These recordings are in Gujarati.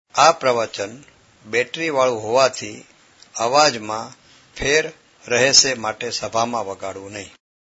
આ પ્રવચન બેટરી વાળું હોવાથી અવાજમાં ફેર રહેશે, માટે સભામાં વગાડવું નહીં.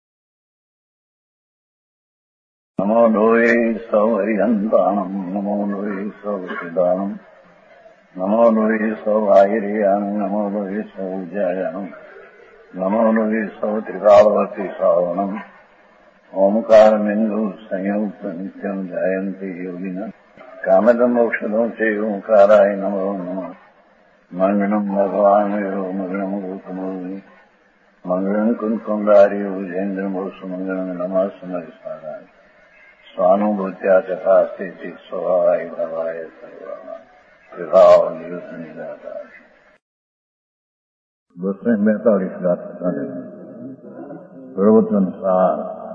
નમો લોહે સૌ હરિહંતાણમ, નમો લોહે સૌ સિદ્ધાણમ, નમો લોહે સૌ આયર્યાણ, નમો લોહે સૌ જયાણમ, નમો લોહે સૌ ત્રિકાળવતી શ્રાવણમ, ઓમકાર બિંદુ સંયુક્ત નિત્યમ જાયંતી યોગિના કામદમ ઔષધો છે ઓંકારાય નમો નમઃ. મંગળમ ભગવાન મંગળમ ગૌતમોની મંગળમ કુંકુંદારી ભુજેન્દ્ર મોસુ મંગળમ નમઃ સમરિસારાય સ્વાનુભૂત્યા તથા સ્થિતિ સ્વભાવાય ભવાય સર્વા વિભાવ નિયુદ્ધ નિરાકાર. 242 ગાથા પ્રવચન સાર.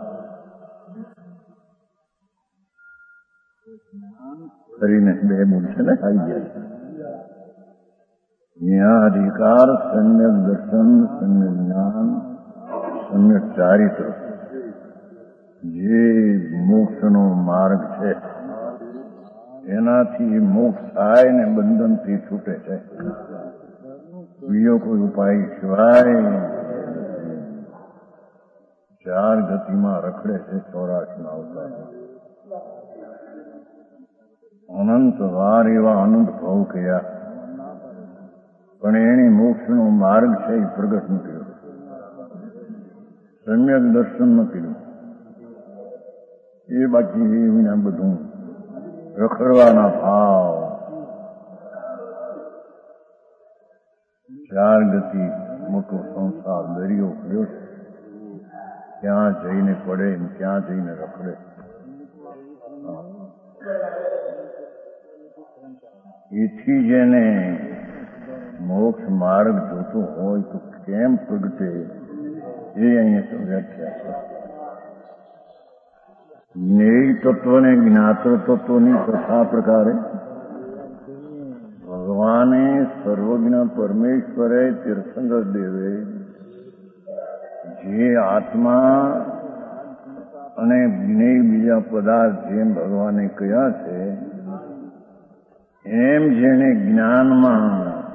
કરીને બે મૂળ છે ને આવી ગયા. यहाँ अधिकार सम्यक दर्शन, सम्यक ज्ञान, सम्यक ચારિત્ર જે મોક્ષનો માર્ગ છે એનાથી મોક્ષ થાય ને બંધનથી છૂટે છે. બીજો કોઈ ઉપાય સિવાય 4 ગતિમાં રખડે છે 84 અવતારમાં. અનંત વાર એવા અનંત ભાવ કયા, પણ એની મોક્ષનો માર્ગ છે એ પ્રગટ ન કર્યો, સમ્યક દર્શન ન કર્યું. એ બાકી એના બધું રખડવાના ભાવ. 4 ગતિ મોટો સંસાર દરિયો કર્યો છે, ક્યાં જઈને પડે ને ક્યાં જઈને રખડે. એથી જેને મોક્ષ માર્ગ જોતો હોય તો કેમ પ્રગટે એ અહીંયા વ્યાખ્યા છે. જ્ઞેય તત્વ ને જ્ઞાતૃ તત્વની તથા પ્રકારે ભગવાને સર્વજ્ઞ પરમેશ્વરે તીર્થંકર દેવે જે આત્મા અને જ્ઞેય બીજા પદાર્થ જેમ ભગવાને કહ્યા છે એમ જેને જ્ઞાનમાં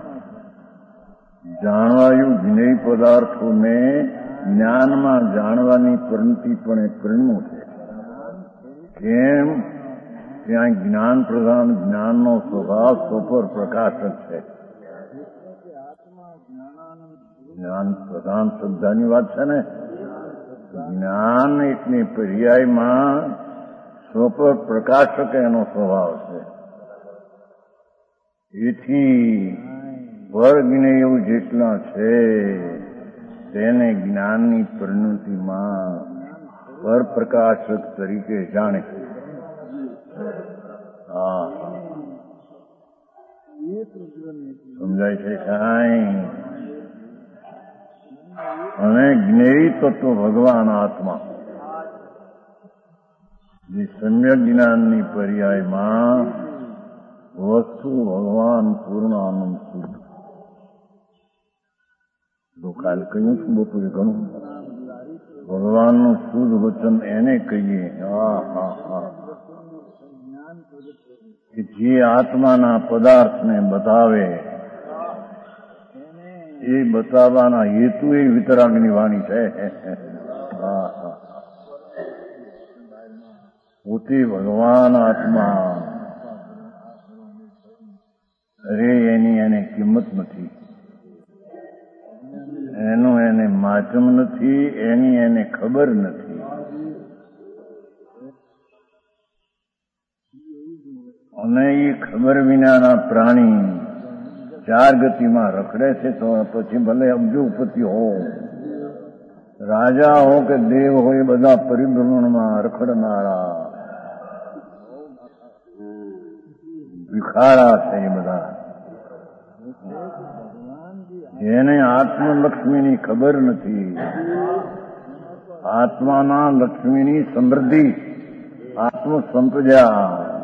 જાણવાયું જ્ઞેય પદાર્થોને જ્ઞાનમાં જાણવાની પરિણતિ પણ એક પરિણમું છે. કેમ? ત્યાં જ્ઞાન પ્રધાન જ્ઞાનનો સ્વભાવ સ્વપર પ્રકાશક છે. જ્ઞાન પ્રધાન શબ્દની વાત છે ને. જ્ઞાન એટલે પર્યાયમાં સ્વપર પ્રકાશક એનો સ્વભાવ છે. એથી વર્ગનેય જેટલા છે તેને જ્ઞાનની પરિણતિમાં પરપ્રકાશક તરીકે જાણે. સમજાય છે કાંઈ? અને જ્ઞેય તત્વ ભગવાન આત્મા જે સમ્યક જ્ઞાનની પર્યાયમાં વસ્તુ ભગવાન પૂર્ણ આનંદ શુદ્ધ. તો કાલ કહ્યું છું બપોરે ઘણું ભગવાનનું શુદ્ધ વચન એને કહીએ. કે જે આત્માના પદાર્થને બતાવે એ બતાવવાના હેતુ એ વિતરાગની વાણી છે. પોતે ભગવાન આત્મા, અરે એની એને કિંમત નથી, એનું એને માચમ નથી, એની એને ખબર નથી. અને એ ખબર વિનાના પ્રાણી 4 ગતિમાં રખડે છે. તો પછી ભલે અબજોપતિ હો, રાજા હો કે દેવ હોય, બધા પરિભ્રમણમાં રખડનારા વિખારા છે. એ બધા જેને આત્મલક્ષ્મીની ખબર નથી, આત્માના લક્ષ્મીની સમૃદ્ધિ, આત્મસંપદા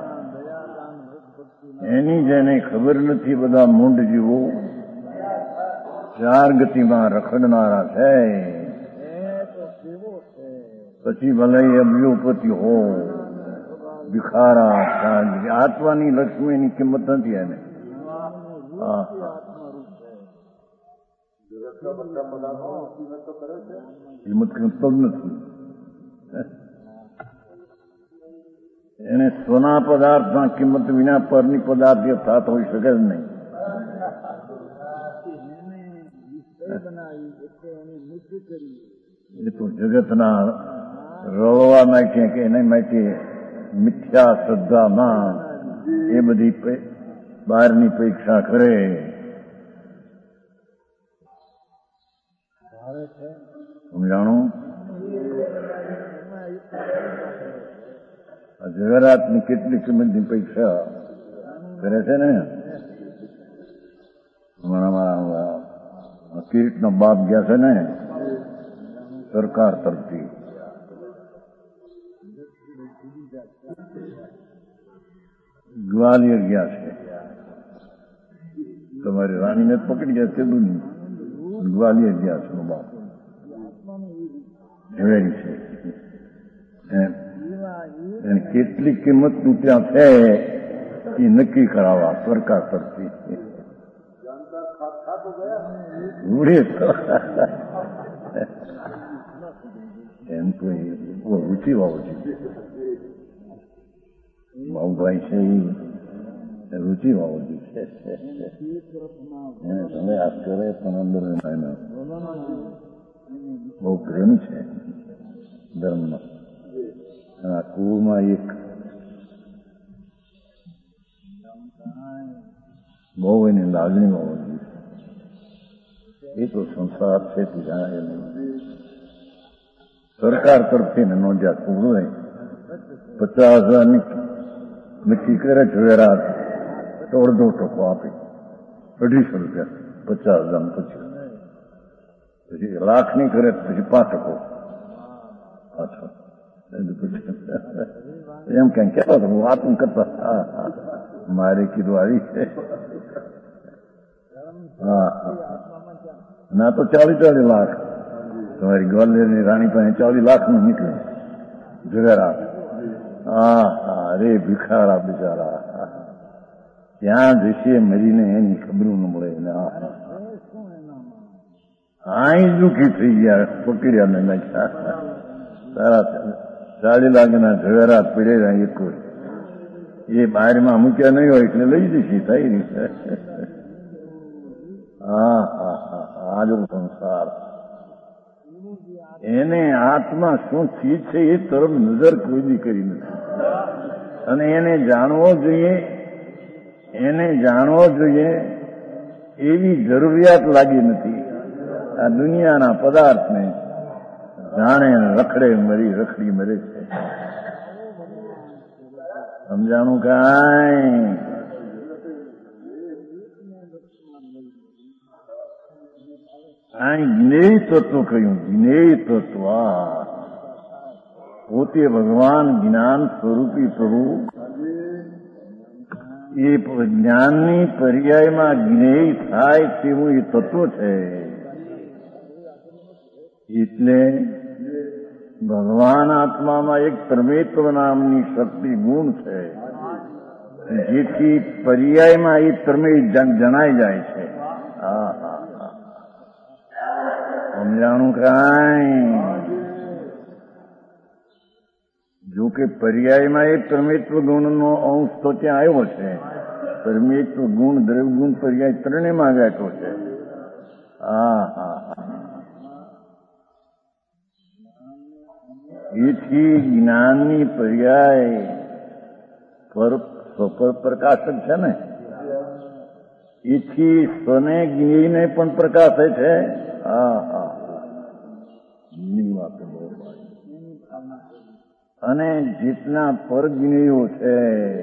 એની જેને ખબર નથી, બધા મૂંઢ જીવો 4 ગતિમાં રખડનારા છે. પછી ભલે અબજોપતિ હો, ભિખારા આત્માની લક્ષ્મીની કિંમત નથી એને. કિંમત તો નથી. એને સોના પદાર્થમાં કિંમત વિના પરની પદાર્થ યથાર્થ હોઈ શકે જ નહીં. એ તો જગતના રળવા માટે કે એના માટે મિથ્યા શ્રદ્ધામાં એ બધી બહારની પરીક્ષા કરે. સમજાણું? જગરાતની કેટલી કિંમતની પરીક્ષા કરે છે ને. કિરીટનો બાપ ગયા છે ને સરકાર તરફથી, ગ્વાલિયર ગયા છે. તમારી રાણીને પકડી ગયા છે, ગ્વાલિયર ગયા છે બાપ ઝવેરી છે. એને કેટલી કિંમતનું ત્યાં છે એ નક્કી કરાવવા સરકાર તરફથી. એમ તો રૂચિ વાવજી બાબુભાઈ છે એ રૂચિ વાવજી છે. તમે આ કરે પણ અંદર બહુ પ્રેમી છે ધર્મમાં. આ કુવામાં એક બહુ એની લાગણી હોવી. એ તો સંસાર છે તે જાણે સરકાર તરફથી નોંધ્યા પૂરું 50,000 નક્કી કરે ઝવેરાત તો અડધો ટકો આપે, 250 રૂપિયા 50,000 પછી લાખ ની કરે પછી 5% પાછો. એમ કઈ કહેતા હતા, હું વાતું કરતા મારે કીધું આવી છે. હા ના તો 40 લાખ તમારી ગ્વાલિયરની રાણી પાસે 40 લાખનું નીકળે જવેરાત. હા હા રે ભિખારા બિચારા ત્યાં જશે મરીને એની ખબર ન મળે. આઈ દુઃખી થઈ ગયા, પકડ્યા ને નાખ્યા. સારા 40 લાખના ઝવેરાત પડ્યા એક એ બહારમાં મૂક્યા નહીં હોય એટલે લઈ જશે થઈ રીતે. હા હા હા આજો સંસાર. એને આત્મા શું ચીજ છે એ તરફ નજર કોઈ કરી નથી અને એને જાણવો જોઈએ. એને જાણવો જોઈએ એવી જરૂરિયાત લાગી નથી. આ દુનિયાના પદાર્થને જાણે રખડી મરે છે. સમજાણું કાંઈ? જ્ઞેય તત્વ કહ્યું. જ્ઞેય તત્વ પોતે ભગવાન જ્ઞાન સ્વરૂપી પ્રભુ એ જ્ઞાનની પર્યાયમાં જ્ઞેય થાય તેવું એ તત્વ છે. એટલે ભગવાન આત્મામાં એક પરમેત્વ નામની શક્તિ ગુણ છે જેથી પર્યાયમાં એ પ્રમેય જણાઈ જાય છે. હા હા સમજાણું કાંઈ? જોકે પર્યાયમાં એ પરમેત્વ ગુણનો અંશ તો ત્યાં આવ્યો છે. પરમેત્વ ગુણ દ્રવ્ય પર્યાય ત્રણેયમાં બેઠો છે. હા હા એથી જ્ઞાનની પર્યાય પર પ્રકાશક છે ને, એથી સ્વને જ્ઞેયને પણ પ્રકાશે છે. હા હા અને જેટલા પરજ્ઞેયો છે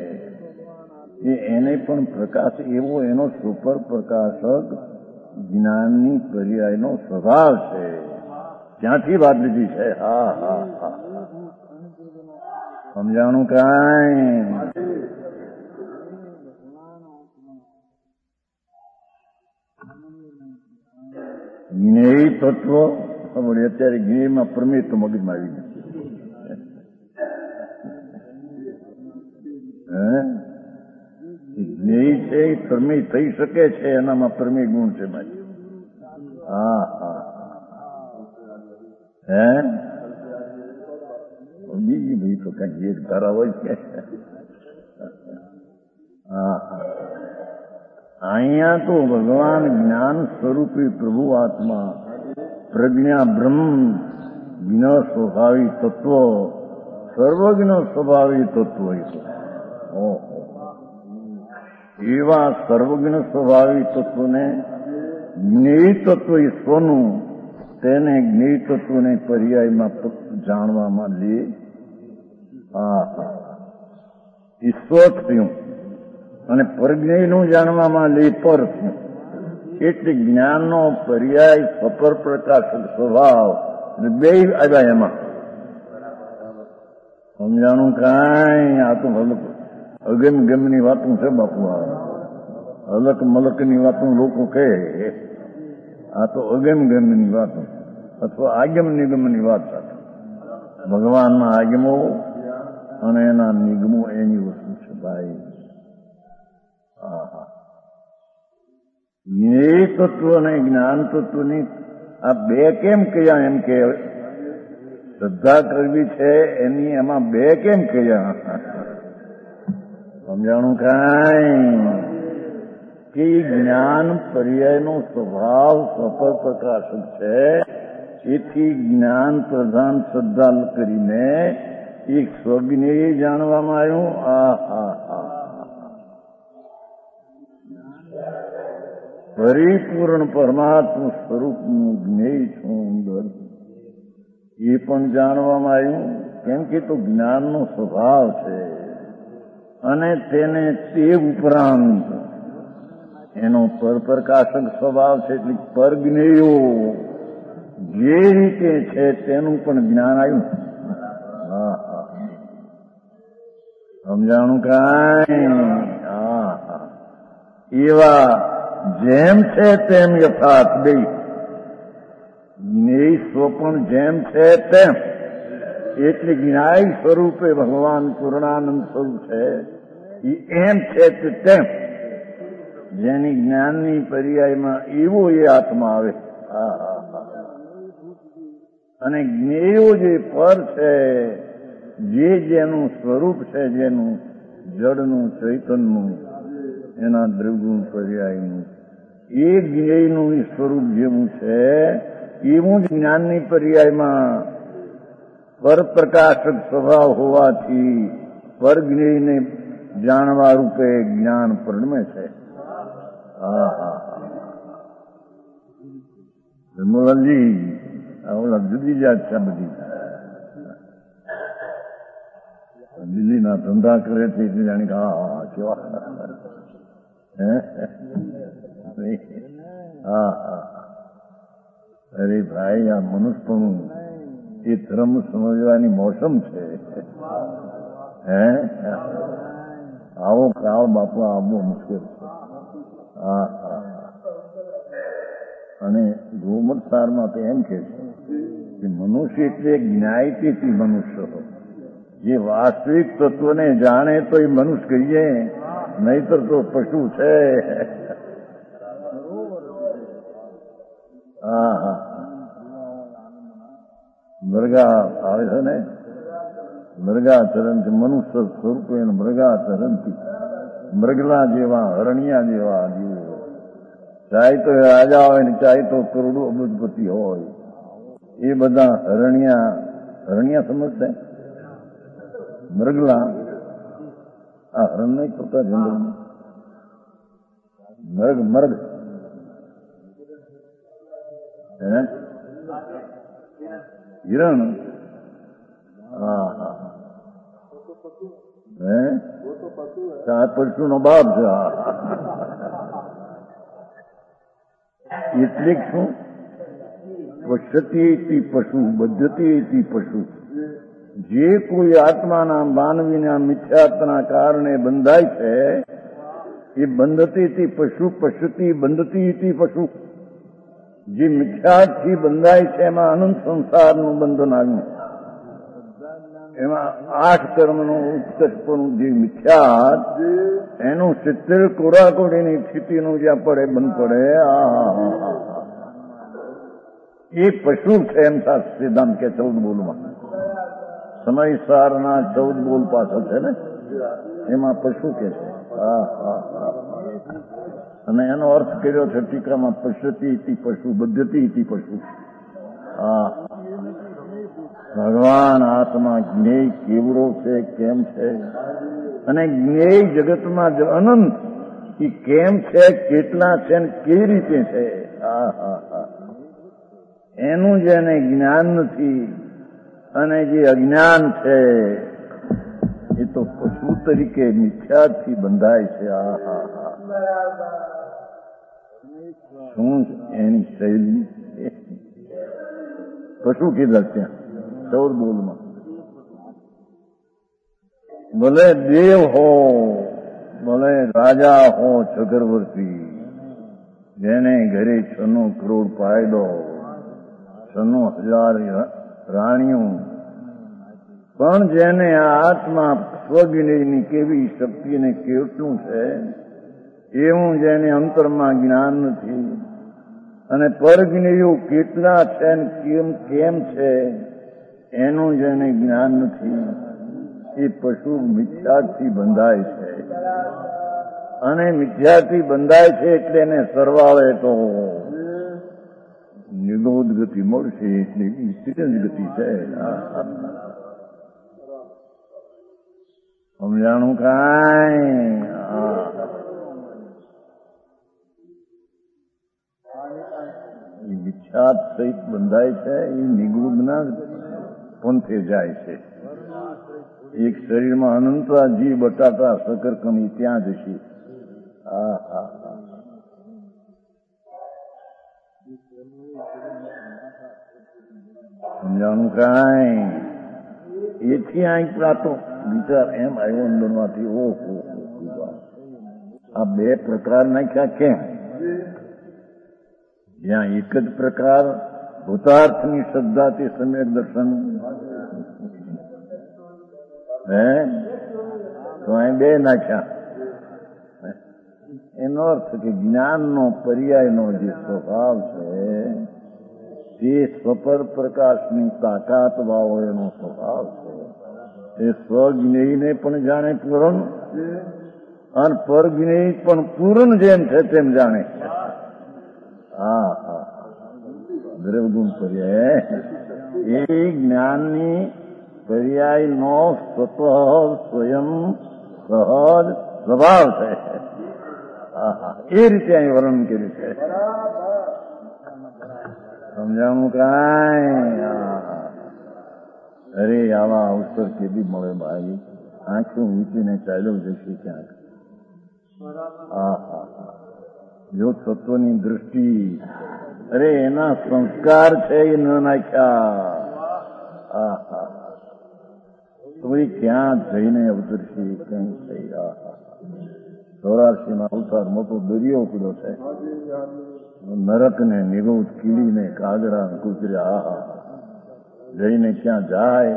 એને પણ પ્રકાશ એવો એનો સુપર પ્રકાશક જ્ઞાનની પર્યાયનો સ્વભાવ છે. ત્યાંથી વાત લીધી છે. હા હા હા સમજાણું કાંઈ? જ્ઞેય તત્વ અત્યારે જ્ઞેયમાં પ્રમેય તો મગજમાં આવી ગયું. જ્ઞેય છે એ પ્રમેય થઈ શકે છે, એનામાં પ્રમેય ગુણ છે ભાઈ. હા હા હે બીજી ભાઈ તો કઈ એક ધારા હોય છે. હા અહીંયા તો ભગવાન જ્ઞાન સ્વરૂપી પ્રભુ આત્મા પ્રજ્ઞા બ્રહ્મ જ્ઞ સ્વભાવી તત્વ સર્વજ્ઞ સ્વભાવી તત્વ એવા સર્વજ્ઞ સ્વભાવી તત્વને જ્ઞેય તત્વ ઈશ્વરનું તેને જ્ઞેય તત્વને પર્યાયમાં જાણવામાં લે. ઈશ્વર થયું અને પરજ્ઞેયનું જાણવામાં લે પર થયું. એટલે જ્ઞાનનો પર્યાય સપર પ્રકાશક સ્વભાવ બે આવ્યા એમાં. સમજાણું કાંઈ? આ તો અગમ ગમની વાતું છે બાપુ. અલક મલકની વાતું લોકો કહે, આ તો અગમ ગમની વાતો અથવા આગમ નિગમની વાત સાથે ભગવાનના આગમો અને એના નિગમો એની વસ્તુ છે ભાઈ. જ્ઞેય તત્વ અને જ્ઞાન તત્વની આ બે કેમ કહ્યા? એમ કે શ્રદ્ધા કરવી છે એની એમાં બે કેમ કહ્યા? સમજાણું કાંઈ? કે જ્ઞાન પર્યાયનો સ્વભાવ સફળ પ્રકાશક છે. એથી જ્ઞાન પ્રધાન શ્રદ્ધા કરીને એક સ્વજ્ઞેય જાણવામાં આવ્યું. પરિપૂર્ણ પરમાત્મા સ્વરૂપનું જ્ઞેય છું અંદર એ પણ જાણવામાં આવ્યું. કેમ કે તો જ્ઞાનનો સ્વભાવ છે અને તેને તે ઉપરાંત એનો પરપ્રકાશક સ્વભાવ છે. એટલે પરજ્ઞેયો જે રીતે છે તેનું પણ જ્ઞાન આવ્યું. સમજાણું કાંઈ? એવા જેમ છે તેમ યથાર્થ બે જ્ઞેય સ્વ પણ જેમ છે તેમ. એટલે જ્ઞાય સ્વરૂપે ભગવાન પૂર્ણાનંદ સ્વરૂપ છે એ એમ છે તે તેમ. જેની જ્ઞાનની પર્યાયમાં એવો એ આત્મા આવે. અને જ્ઞેયો જે પર છે, જે જેનું સ્વરૂપ છે, જેનું જડનું ચૈતન્યનું એના દ્રવ્યનું પર્યાયનું એ જ્ઞેયનું સ્વરૂપ જેવું છે એવું જ જ્ઞાનની પર્યાયમાં પરપ્રકાશક સ્વભાવ હોવાથી પરજ્ઞેયને જાણવા રૂપે જ્ઞાન પરિણમે છે. મોહનજી ઓલા જુદી જાત છે બધી. દિલ્હીના ધંધા કરે છે એટલે જાણી કે હા કેવા. અરે ભાઈ, આ મનુષ્યનું એ ધર્મ સમજવાની મોસમ છે. આવો કાળ બાપા આવવો મુશ્કેલ છે. અને ગોમત સારમાં તો એમ કે છે કે મનુષ્ય એટલે જ્ઞાયતીથી મનુષ્ય હોય. જે વાસ્તવિક તત્વને જાણે તો એ મનુષ્ય કહીએ, નહીતર તો પશુ છે. મૃગા આવે છે ને, મૃગા ચરણથી મનુષ્ય સ્વરૂપે મૃગા ચરણથી મૃગલા જેવા હરણિયા જેવા જીવો. ચાહે તો રાજા હોય ને ચાહે તો કરોડો અબજપતિ હોય, એ બધા હરણિયા સમજશે. મૃગલા આ હરણ નહીં કરતા જંગલમાં મર્ગ હિરણ. આ પશુ નો બાપ છે. એટલે શું? પશ્યતિ પશુ બદ્ધતિ પશુ. જે કોઈ આત્માના માનવીના મિથ્યાત્વના કારણે બંધાય છે એ બંધતી પશુ પશ્યતિ બંધતી પશુ. જે મિથ્યાથી બંધાય છે એમાં અનંત સંસારનું બંધન આવ્યું. એમાં 8 કર્મનું ઉત્કર્ષપણું જે મિથ્યાત એનું 70 કોરાકોડીની સ્થિતિનું જ્યાં પડે બંધ પડે એ પશુ છે એમ શાસ્ત્ર સિદ્ધાંત કે 14 બોલમાં સમયસારના 14 બોલ પાછળ છે ને એમાં પશુ કે છે અને એનો અર્થ કર્યો છે ટીકામાં પશ્યતિ ઇતિ પશુ બધ્યતિ ઇતિ પશુ. ભગવાન આત્મા જ્ઞેય કેવડો છે કેમ છે અને જ્ઞેય જગતમાં અનંત એ કેમ છે કેટલા છે ને કેવી રીતે છે એનું જેને જ્ઞાન નથી અને જે અજ્ઞાન છે એ તો પશુ તરીકે મિથ્યાથી બંધાય છે. શું એની શૈલી પશુ કીધા ત્યાં 14 બોલમાં. ભલે દેવ હો ભલે રાજા હો ચક્રવર્તી જેને ઘરે 96 કરોડ પાયદો 96,000 રાણીઓ પણ જેને આ આત્મા સ્વજ્ઞની કેવી શક્તિને કેટલું છે એવું જેને અંતરમાં જ્ઞાન નથી અને પરજ્ઞેયો કેટલા છે ને કેમ છે એનું જેને જ્ઞાન નથી એ પશુ મિથ્યાથી બંધાય છે અને મિથ્યાથી બંધાય છે એટલે એને સરવાળે તો નિરોધ ગતિ મળશે એટલે સ્થિતિ ગતિ છે. સમજાણું કાંઈ મિથ્યાત સહિત બંધાય છે એ નિગુણના પંથે જાય છે. એક શરીરમાં અનંતરા જી બટાટા શકરકમી ત્યાં જશે. સમજાણું કાંઈ એથી અહીં પ્રાતો વિચાર એમ આવ્યો અંદરમાંથી ઓહો આ 2 પ્રકાર નાખ્યા કેમ જ્યાં એક જ પ્રકાર ભૂતાર્થની શ્રદ્ધાથી સમ્યક દર્શન તો અહીં 2 નાખ્યા. એનો અર્થ કે જ્ઞાનનો પર્યાયનો જે સ્વભાવ છે તે સ્વપર પ્રકાશની તાકાત વાળો એનો સ્વભાવ છે. તે સ્વજ્ઞેયને પણ જાણે પૂરણ અને પરજ્ઞેય પણ પૂરણ જેમ છે તેમ જાણે છે. દ્રવગુણ પર્યાય એ જ્ઞાનની પર્યાયનો સ્વતઃ સ્વયં સહજ સ્વભાવ છે. એ રીતે અહીં વર્ણન કર્યું છે. સમજાણું કાંઈ અરે આવા અવસર કેદી મળે ભાઈ આંખું વીંચીને ચાલ્યો જશે ક્યાંક. જો તત્વની દૃષ્ટિ અરે એના સંસ્કાર છે એ ન નાખ્યા તો એ ક્યાં જઈને અવતરશે કઈ થઈ. સૌરાષ્ટ્રમાં અવતાર મોટો દરિયો પડ્યો છે. નરકને નિરોધ કીડીને કાગડા કૂતર્યા જઈને ક્યાં જાય.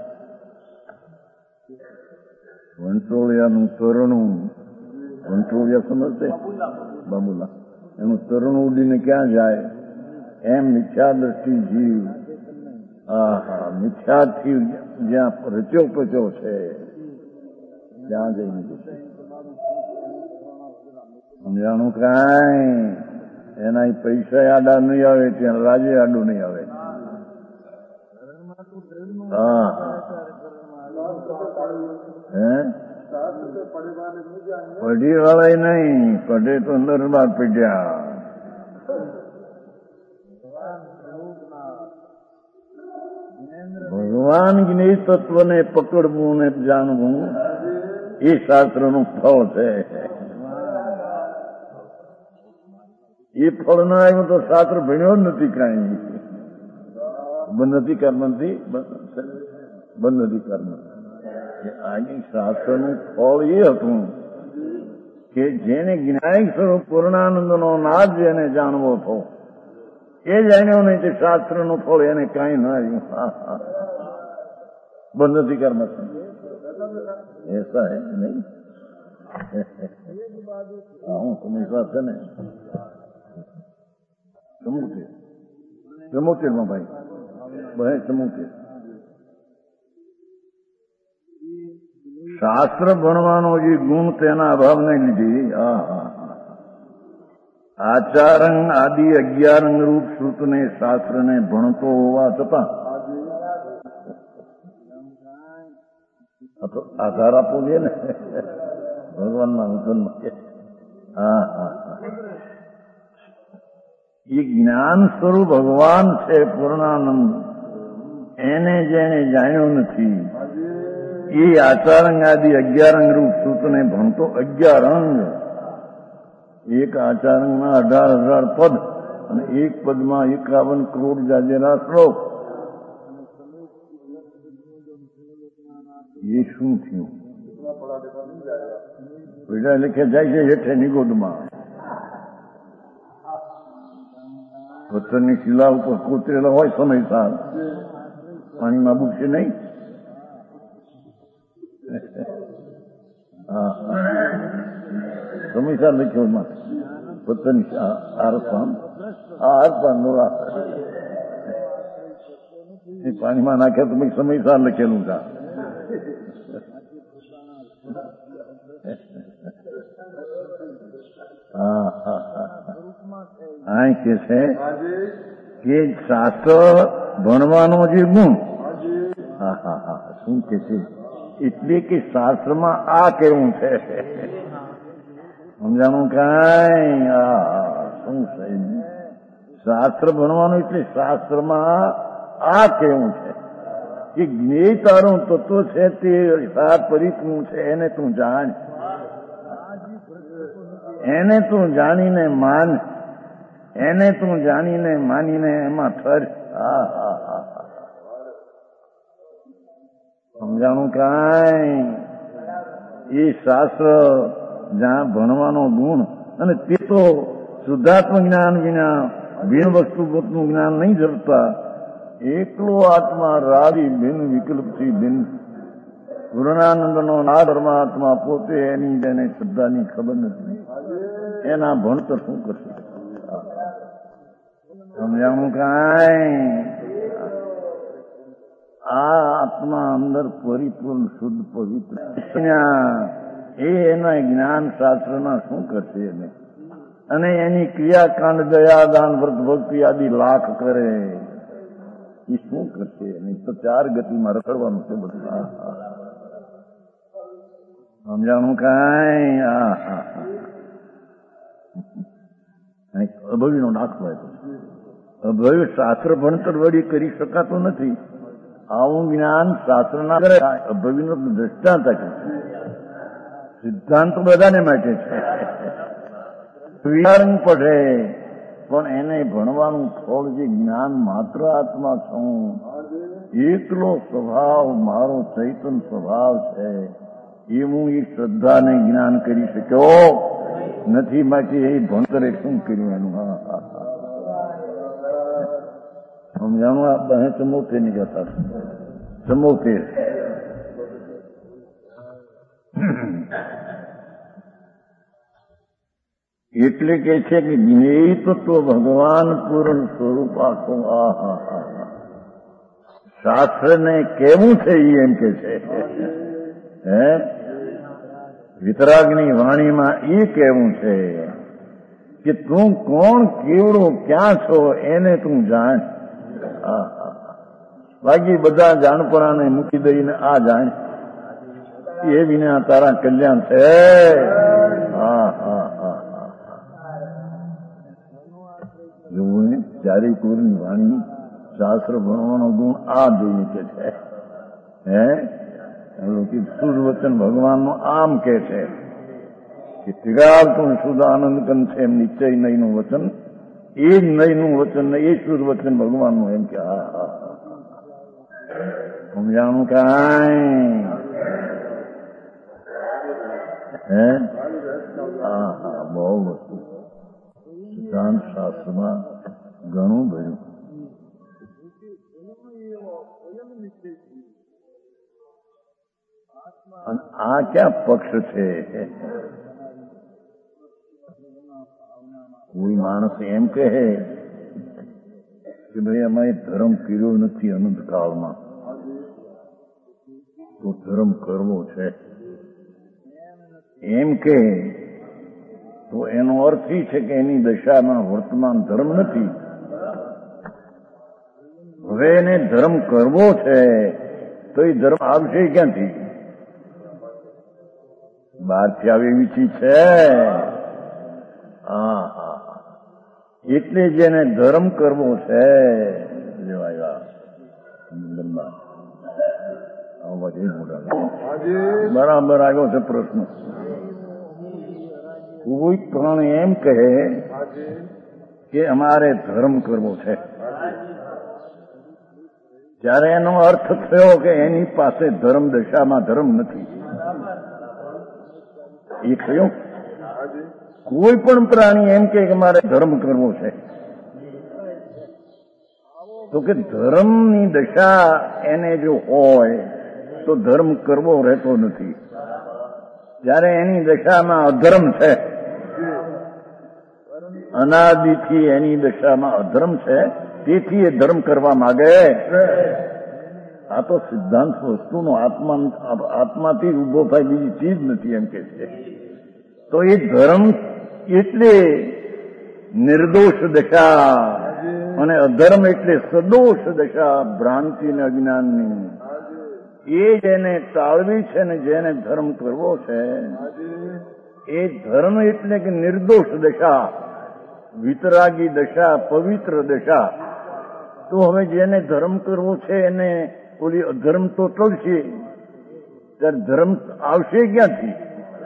વંટોળિયાનું તરણું વંટોળિયા સમજશે બાબુલા એનું તરણું ઉડીને ક્યાં જાય એમ મિથ્યા દ્રષ્ટિ જીવ મિથ્યાથી જ્યાં રચ્યો પચ્યો છે ત્યાં જઈને જશે. સમજાણું કાંઈ એના પૈસા આડા નહીં આવે ત્યાં રાજે આડું નહીં આવે. પઢી વાળા નહીં પઢે તો નરબાર પીડ્યા. ભગવાન જ્ઞેય તત્વને પકડવું ને જાણવું એ શાસ્ત્રનું ફળ છે. એ ફળ ન આવ્યું તો શાસ્ત્ર ભણ્યો જ નથી કાંઈ. બંધ નથી કર્મથી બંધ નથી કર્મ. આજે શાસ્ત્રનું ફળ એ હતું કે જેને જ્ઞાનિક સ્વરૂપ પૂર્ણાનંદનો નાદ જેને જાણવો હતો એ જાણ્યો નહીં તે શાસ્ત્રનું ફળ એને કાંઈ ન આવ્યું. बंद अधिकार मत, ऐसा है नहीं। हाँ तुम्हें साथ है ना, चमोतेर में भाई भाई चमोतेर શાસ્ત્ર ભણવાનો જે ગુણ તેના અભાવને લીધે આચારંગ આદિ 11 રૂપ શ્રુતને શાસ્ત્રને ભણતો હોવા છતાં આધાર આપવો જોઈએ ને ભગવાનના વચનમાં. એ જ્ઞાન સ્વરૂપ ભગવાન છે પૂર્ણાનંદ, એને જેને જાણ્યો નથી એ આચારંગ આદિ 11 રૂપ શ્રુતને ભણતો 11 અંગ, એક આચારંગમાં 18,000 પદ અને એક પદમાં 51 કરોડ જાજેરા શ્લોક. એ શું થયું? પેલા લેખે જાય છે હેઠે નિગોદમાં, પથ્થરની શિલા ઉપર કોતરેલા હોય સમયસાર, પાણીમાં બુકશે નહીં. સમયસાર લખ્યો એમાં પથ્થરની આરપાન પાણીમાં નાખ્યા તો સમયસાર લખેલું છે. આ કે છે કે શાસ્ત્ર ભણવાનો જે ગુણ, શું કે છે એટલે કે શાસ્ત્રમાં આ કેવું છે સમજાણું કાંઈ? શું છે શાસ્ત્ર ભણવાનું એટલે શાસ્ત્રમાં આ કેવું છે કે જ્ઞેય તારું તત્વ છે તે સાર પરિપૂર્ણ છે, એને તું જાણ, એને તું જાણીને માન, એને તું જાણીને માનીને એમાં ઠર. સમજાણું કાંઈ? એ શાસ્ત્ર જ્યાં ભણવાનો ગુણ, અને તે તો શુદ્ધાત્મ જ્ઞાન વિના બિન વસ્તુગતનું જ્ઞાન નહીં જડતા, એકલો આત્મા રાદી બિન વિકલ્પથી બિન પૂર્ણાનંદનો ના પરમાત્મા પોતે, એની જેને શ્રદ્ધાની ખબર નથી, એના ભણતર શું કરશે? સમજાણું કાંઈ? આ આત્મા અંદર પરિપૂર્ણ શુદ્ધ પવિત્ર એના જ્ઞાન શાસ્ત્રના શું કરશે એને? અને એની ક્રિયાકાંડ દયા દાન વ્રત ભક્તિ આદિ લાખ કરે, એ શું કરશે? નહીં તો 4 ગતિમાં રખડવાનું છે બધું. સમજાણું કાંઈ? અભવ્યનો દાખલો આપ્યો. અભવ્ય શાસ્ત્ર ભણતર વળી કરી શકાતું નથી. આવું જ્ઞાન શાસ્ત્રના કરે, અભવ્યનો દ્રષ્ટાંત આપ્યું. સિદ્ધાંત બધાને માટે છે. વિચારંગ પડે પણ એને ભણવાનું ફળ જે જ્ઞાન માત્ર આત્મા છું, એકલો સ્વભાવ મારો ચૈતન્ય સ્વભાવ છે, એ હું એ શ્રદ્ધાને જ્ઞાન કરી શક્યો નથી. માટે એ ભણતરે શું કર્યું એનું? સમજાણું? આ બહે 74 ની કથા, 74. એટલે કે છે કે જ્ઞેય તત્વ ભગવાન પૂર્ણ સ્વરૂપ આખું. શાસ્ત્રને કેવું છે એમ કે છે, હે વિતરાગની વાણીમાં એ કેવું છે કે તું કોણ, કેવડો, ક્યાં છો એને તું જાણ. બાકી બધા જાણપણાને મૂકી દઈને આ જાણ, એ વિના તારા કલ્યાણ છે. જોવું ને, ચારે કુરની વાણી શાસ્ત્ર ભણવાનો ગુણ આ જોઈએ કે છે. હે શુદ્ધ વચન ભગવાનનું આમ કે છે કે ત્રિગાવતું શુદ્ધ આનંદ કન છે એમ નિશ્ચય નહીંનું વચન, એ જ નહીંનું વચન, એ શુદ્ધ વચન ભગવાનનું, એમ કે સમજાણું કાંઈ? હે બહુ વસ્તુ સિદ્ધાંત શાસ્ત્રમાં ઘણું ભર્યું. આ ક્યાં પક્ષ છે? કોઈ માણસ એમ કહે કે ભાઈ અમે ધર્મ કર્યો નથી અનંતકાળમાં, તો ધર્મ કરવો છે એમ કે, તો એનો અર્થ એ છે કે એની દશામાં વર્તમાન ધર્મ નથી. હવે એને ધર્મ કરવો છે તો એ ધર્મ આવશે ક્યાંથી? બહારથી આવે એવી ચીજ છે? હા હા, એટલે જેને ધર્મ કરવો છે બરાબર આવ્યો છે પ્રશ્ન. કોઈ પણ એમ કહે કે અમારે ધર્મ કરવો છે, ત્યારે એનો અર્થ થયો કે એની પાસે ધર્મ દશામાં ધર્મ નથી. એ થયો. કોઈ પણ પ્રાણી એમ કે મારે ધર્મ કરવો છે, તો કે ધર્મની દશા એને જો હોય તો ધર્મ કરવો રહેતો નથી. જ્યારે એની દશામાં અધર્મ છે, અનાદિથી એની દશામાં અધર્મ છે, તેથી એ ધર્મ કરવા માંગે. આ તો સિદ્ધાંત વસ્તુનો આત્માથી ઉભો થાય, બીજી ચીજ નથી એમ કે છે. તો એ ધર્મ એટલે નિર્દોષ દશા અને અધર્મ એટલે સદોષ દશા, ભ્રાંતિ અને અજ્ઞાનની. એ જેને ટાળવી છે ને જેને ધર્મ કરવો છે, એ ધર્મ એટલે કે નિર્દોષ દશા, વિતરાગી દશા, પવિત્ર દશા. તો હવે જેને ધર્મ કરવો છે એને ઓલી અધર્મ તો ટળશે, ત્યારે ધર્મ આવશે ક્યાંથી?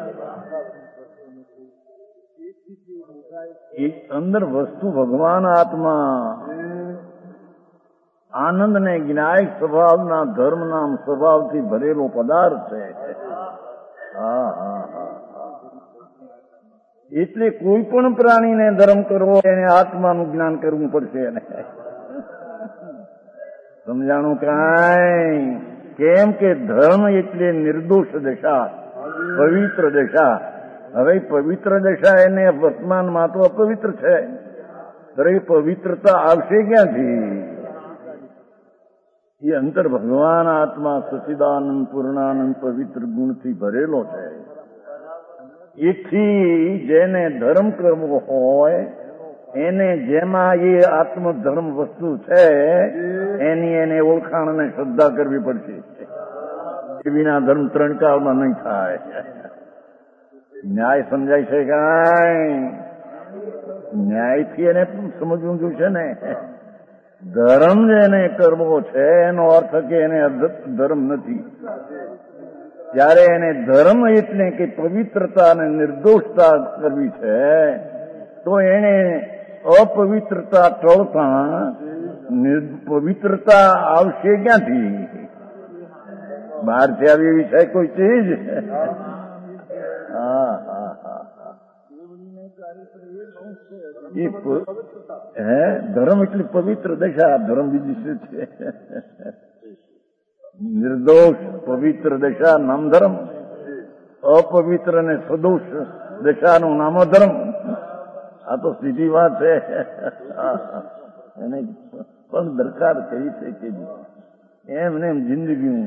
એક અંદર વસ્તુ ભગવાન આત્મા આનંદ ને જ્ઞાયક સ્વભાવના ધર્મના સ્વભાવથી ભરેલો પદાર્થ છે. હા હા હા, એટલે કોઈ પણ પ્રાણીને ધર્મ કરવો એને આત્માનું જ્ઞાન કરવું પડશે. એને સમજાણું કાંઈ? કેમ કે ધર્મ એટલે નિર્દોષ દશા, પવિત્ર દશા. હવે પવિત્ર દશા એને વર્તમાનમાં તો અપવિત્ર છે, ત્યારે પવિત્રતા આવશે ક્યાંથી? એ અંતર ભગવાન આત્મા સચિદાનંદ પૂર્ણાનંદ પવિત્ર ગુણથી ભરેલો છે. એથી જેને ધર્મ કરવો હોય એને જેમાં એ આત્મધર્મ વસ્તુ છે એની એને ઓળખાણ અને શ્રદ્ધા કરવી પડશે. એ વિના ધર્મ 3 કાળમાં નહીં થાય. ન્યાય સમજાય છે કાંઈ? ન્યાયથી એને સમજવું જોઈશે ને. ધર્મ જેને કરવો છે એનો અર્થ કે એને ધર્મ નથી. ત્યારે એને ધર્મ એટલે કે પવિત્રતા અને નિર્દોષતા કરવી છે, તો એને અપવિત્રતા ટળતા પવિત્રતા આવશે ક્યાંથી? બહારથી આવી એવી છે કોઈ ચીજ? હા હા હા, ધર્મ એટલે પવિત્ર દશા. ધર્મ બીજી શું છે? નિર્દોષ પવિત્ર દશા નામ ધર્મ, અપવિત્ર અને સદોષ દશાનું નામ ધર્મ. આ તો સીધી વાત છે. એને પણ દરકાર કરી છે કે એમને એમ જિંદગી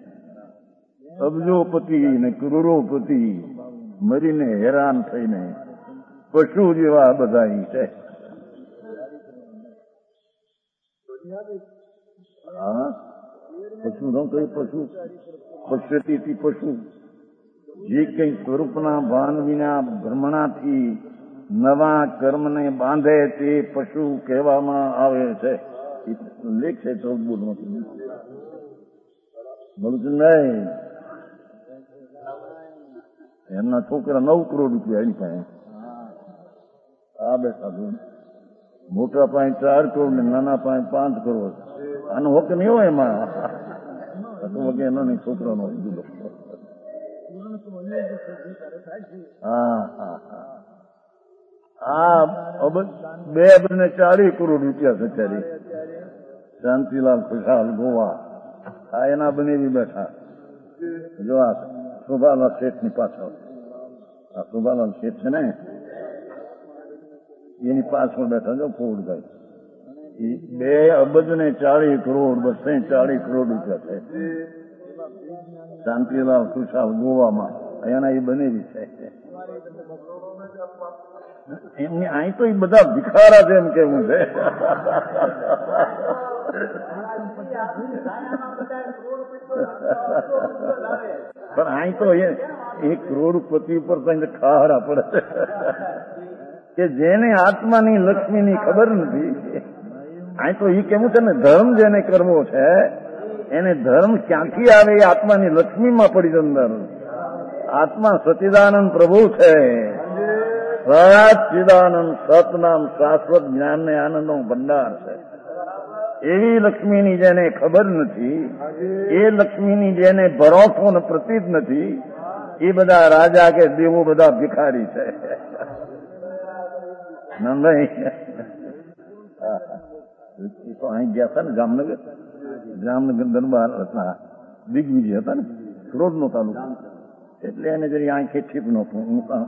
અબજોપતિ ને કરોડોપતિ મરીને હેરાન થઈને પશુ જેવા બધા છે. હા, પશુ ન કહ્યું? પશુ પશ્યતી પશુ, જે કઈ સ્વરૂપના ભાન વિના ભ્રમણાથી નવા કર્મને બાંધે તે પશુ કહેવામાં આવે છે. લેખ છે 14 બોલમાં. બોલું નહીં? એમના છોકરા 9 કરોડ રૂપિયા એની પાસે. આ બેઠા મોટા પાસે 4 કરોડ ને નાના પાસે 5 કરોડ. આનો હક નહીં હોય એમાં. એનો નહીં, છોકરાનો. હા હા હા, આ 2 અબજ ને 40 કરોડ રૂપિયા છે ત્યારે. શાંતિલાલ ખુશાલ ગોવા આ એના બનેવી બેઠા. જો આ શોભાલાલ શેઠની પાછળ, આ શોભાલાલ શેઠ છે ને એની પાછળ બેઠા છો ફોડભાઈ. 2 અબજ ને 40 કરોડ 240 કરોડ રૂપિયા છે. શાંતિલાલ ખુશાલ ગોવામાં એના એ બનેલી છે. એમની અહીં તો એ બધા ભિખારા છે એમ કેવું છે. પણ અહીં તો એ કરોડપતિ ઉપર ખારા પડે કે જેને આત્માની લક્ષ્મીની ખબર નથી. અહીં તો એ કેવું છે ને, ધર્મ જેને કરવો છે એને ધર્મ ક્યાંથી આવે એ આત્માની લક્ષ્મીમાં પડી અંદર. આત્મા સચિદાનંદ પ્રભુ છે. સચિદાનંદ સતનામ શાશ્વત જ્ઞાન ને આનંદનો ભંડાર છે. એવી લક્ષ્મીની જેને ખબર નથી, એ લક્ષ્મીની જેને ભરોસો ને પ્રતીત નથી, એ બધા રાજા કે દેવો બધા ભિખારી છે. નંદાઈ તો અહીં ગયા હતા ને જામનગર દરબાર હતા, દિગ્વિજય હતા ને, ક્રોધનો તાલુકો. એટલે એને જરી આંખે ઠીક નહોતું.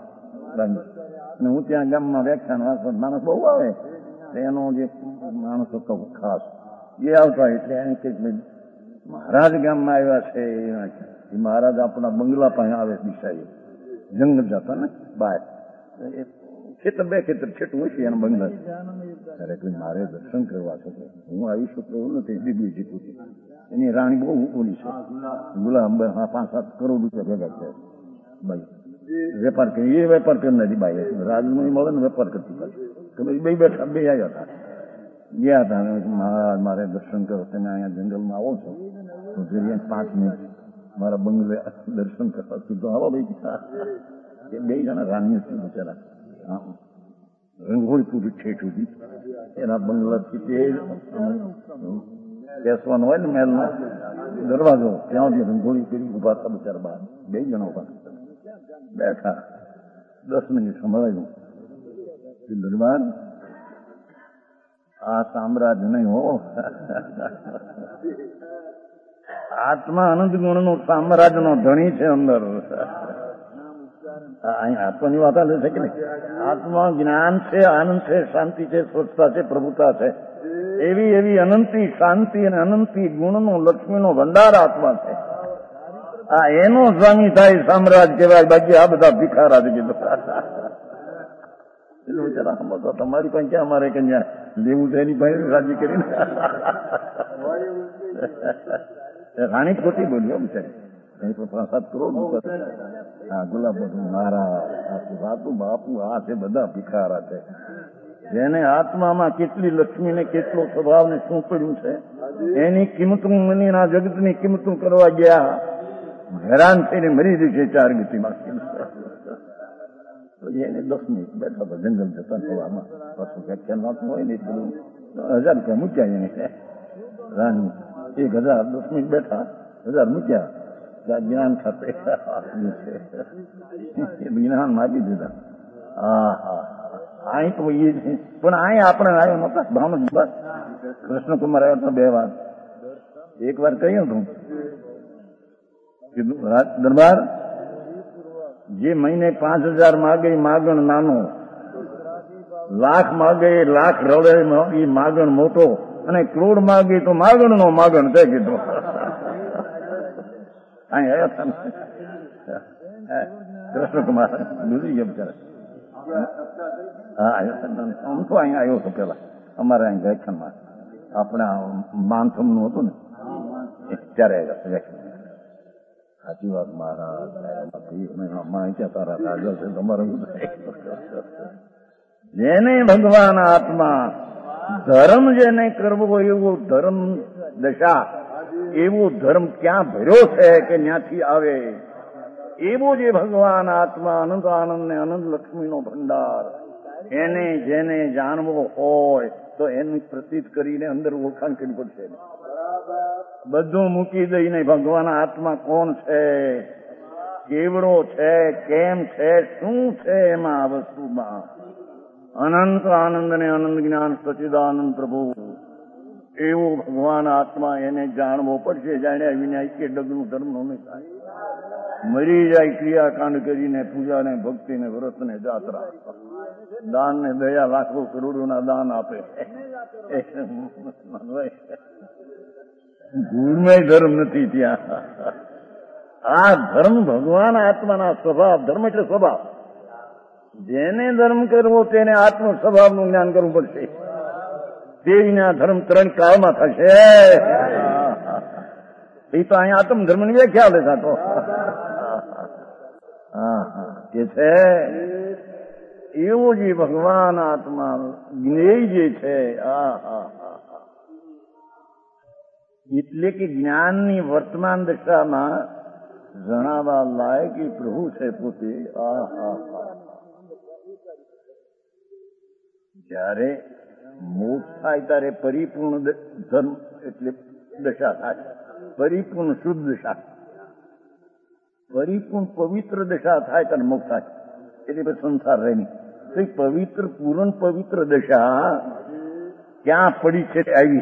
હું ત્યાં ગામમાં વ્યાખ્યાન વાંચતો, માણસ બહુ આવે. એનો જે માણસ હતો ખાસ એ આવતા, એટલે એને કે મહારાજ ગામમાં આવ્યા છે. એ મહારાજ આપણા બંગલા પાસે આવે દિશાએ, જંગલ જતા ને બહાર, ખેતર 2 ખેતર છેટું હોય છે એના બંગલા. ત્યારે કોઈ મારે દર્શન કરવા છે, હું આવી શકતો એવું નથી. દીદી જીતું એની રાણી બહુ ઓલી છે, ગુલામ 5-7 કરોડ રૂપિયા ભેગા છે ભાઈ. વેપાર કરી, એ વેપાર કરી નથી ભાઈ, રાજનો મળે ને વેપાર કરતી પાછી. બે બેઠા, 2 આવ્યા હતા, ગયા હતા. મહારાજ મારે દર્શન કરો, તમે અહીંયા જંગલમાં આવો છો તો જરી 5 મિનિટ મારા બંગલે દર્શન કરવા સીધો આવો ભાઈ. 2 જણા રાણીઓ છે બિચારા, રંગોળી પૂરી ઠેઠ સુધી એના બંગલાથી તે બેસવાનો હોય ને મહેલનો દરવાજો, ત્યાંથી રંગોળી કરી ઉભા હતા બિચારા બહાર. 2 જણા ઉભા બેઠા. 10 મિનિટ સંભળાયું, દરબાર આ સામ્રાજ્ય નહીં હો, આત્મા અનંત ગુણ નું સામ્રાજ્ય નો ધણી છે અંદર. અહીં આત્માની વાત આવે છે કે નહીં? આત્મા જ્ઞાન છે, આનંદ છે, શાંતિ છે, સ્વચ્છતા છે, પ્રભુતા છે. એવી એવી અનંતી શાંતિ અને અનંતી ગુણનો લક્ષ્મીનો ભંડાર આત્મા છે. આ એનો સ્વામી થાય સામ્રાજ્ય કહેવાય. બાકી આ બધા ભિખારા છે કીધું. એટલે વિચારા સમજો, તમારી પાસે ક્યાં અમારે કઈ લેવું છે એની પાસે રાજી કરીને. રાણી ખોટી બોલ્યો બિચારી. 5-7 કરોડ રૂપિયા. હા, ગુલાબ બધું મારા વાતું બાપુ, આ છે બધા ભિખારા છે. જેને આત્મામાં કેટલી લક્ષ્મી ને કેટલો સ્વભાવ ને શું પડ્યું છે એની કિંમતું મનીના જગતની કિંમતું કરવા ગયા, હેરાન થઈને મરી જશે 4 ગતિમાં. એને 10 મિનિટ બેઠા હતા જંગલ જતા થવામાં, પાછું વ્યાખ્યાન વાંચવું હોય ને એટલું 1000 રૂપિયા મૂક્યા એને રાણી. 1000 10 મિનિટ બેઠા, 1000 મૂક્યા. જ્ઞાન ખાતે જ્ઞાન માગી દીધા. હા હા, અહીં તો એ પણ અહીં આપણે આવ્યો નતા ભાવનો બસ. કૃષ્ણકુમાર આવ્યો હતો 2 વાર. 1 વાર કહ્યું હતું દરબાર જે મહિને 5000 માગે માગણ નાનો, લાખ માગે લાખ રડે એ માગણ મોટો, અને કરોડ માગે તો માગણ નો માગણ છે કીધું. અહીં આવ્યા હતા કૃષ્ણકુમાર ગુજરી ગયા બિચારા. હા આવ્યો હતો, આમ તો અહીંયા આવ્યો હતો પેલા અમારે અહીં વ્યાખ્યાનમાં, આપણા માનસમ નું હતું ને ત્યારે આવ્યા વ્યાખ્યાન. સાચી વાત મહારાજ, તારા રાજા છે તમારું. જેને ભગવાન આત્મા ધર્મ જેને કરવો એવો ધર્મ દશા, એવો ધર્મ ક્યાં ભર્યો છે કે ત્યાંથી આવે એવો જે ભગવાન આત્મા અનંત આનંદ ને અનંત લક્ષ્મીનો ભંડાર, એને જેને જાણવો હોય તો એની પ્રતીત કરીને અંદર ઓળખાણ કરવી પડશે. બધું મૂકી દઈને ભગવાન આત્મા કોણ છે, કેવડો છે, કેમ છે, શું છે એમાં આ વસ્તુમાં અનંત આનંદ ને અનંત જ્ઞાન સચિદાનંદ પ્રભુ એવો ભગવાન આત્મા એને જાણવો પડશે. જાણ્યા વિના કે ડગનું ધર્મ નહીં થાય. મરી જાય ક્રિયાકાંડ કરીને, પૂજાને, ભક્તિને, વ્રતને, જાત્રા, દાન ને દયા, લાખો કરોડોના દાન આપે. ગુણમય ધર્મ નથી ત્યાં. આ ધર્મ ભગવાન આત્માના સ્વભાવ. ધર્મ એટલે સ્વભાવ. જેને ધર્મ કરવો તેને આત્મ સ્વભાવનું જ્ઞાન કરવું પડશે. તે વિના ધર્મ 3 કાળમાં થશે. એ તો અહીંયા આત્મ ધર્મની વ્યાખ્યા લે સાતો કે છે એવું જે ભગવાન આત્મા જ્ઞેય જે છે. એટલે કે જ્ઞાનની વર્તમાન દશામાં જણાવવા લાયક એ પ્રભુ છે પોતે. જયારે મોક્ષ થાય ત્યારે પરિપૂર્ણ ધર્મ એટલે દશા થાય. પરિપૂર્ણ શુદ્ધ દશા, પરિપૂર્ણ પવિત્ર દશા થાય ત્યારે મોક્ષ થાય. એટલે પછી સંસાર રહે નહીં. તો પવિત્ર, પૂર્ણ પવિત્ર દશા ક્યાં પડી છે આવી?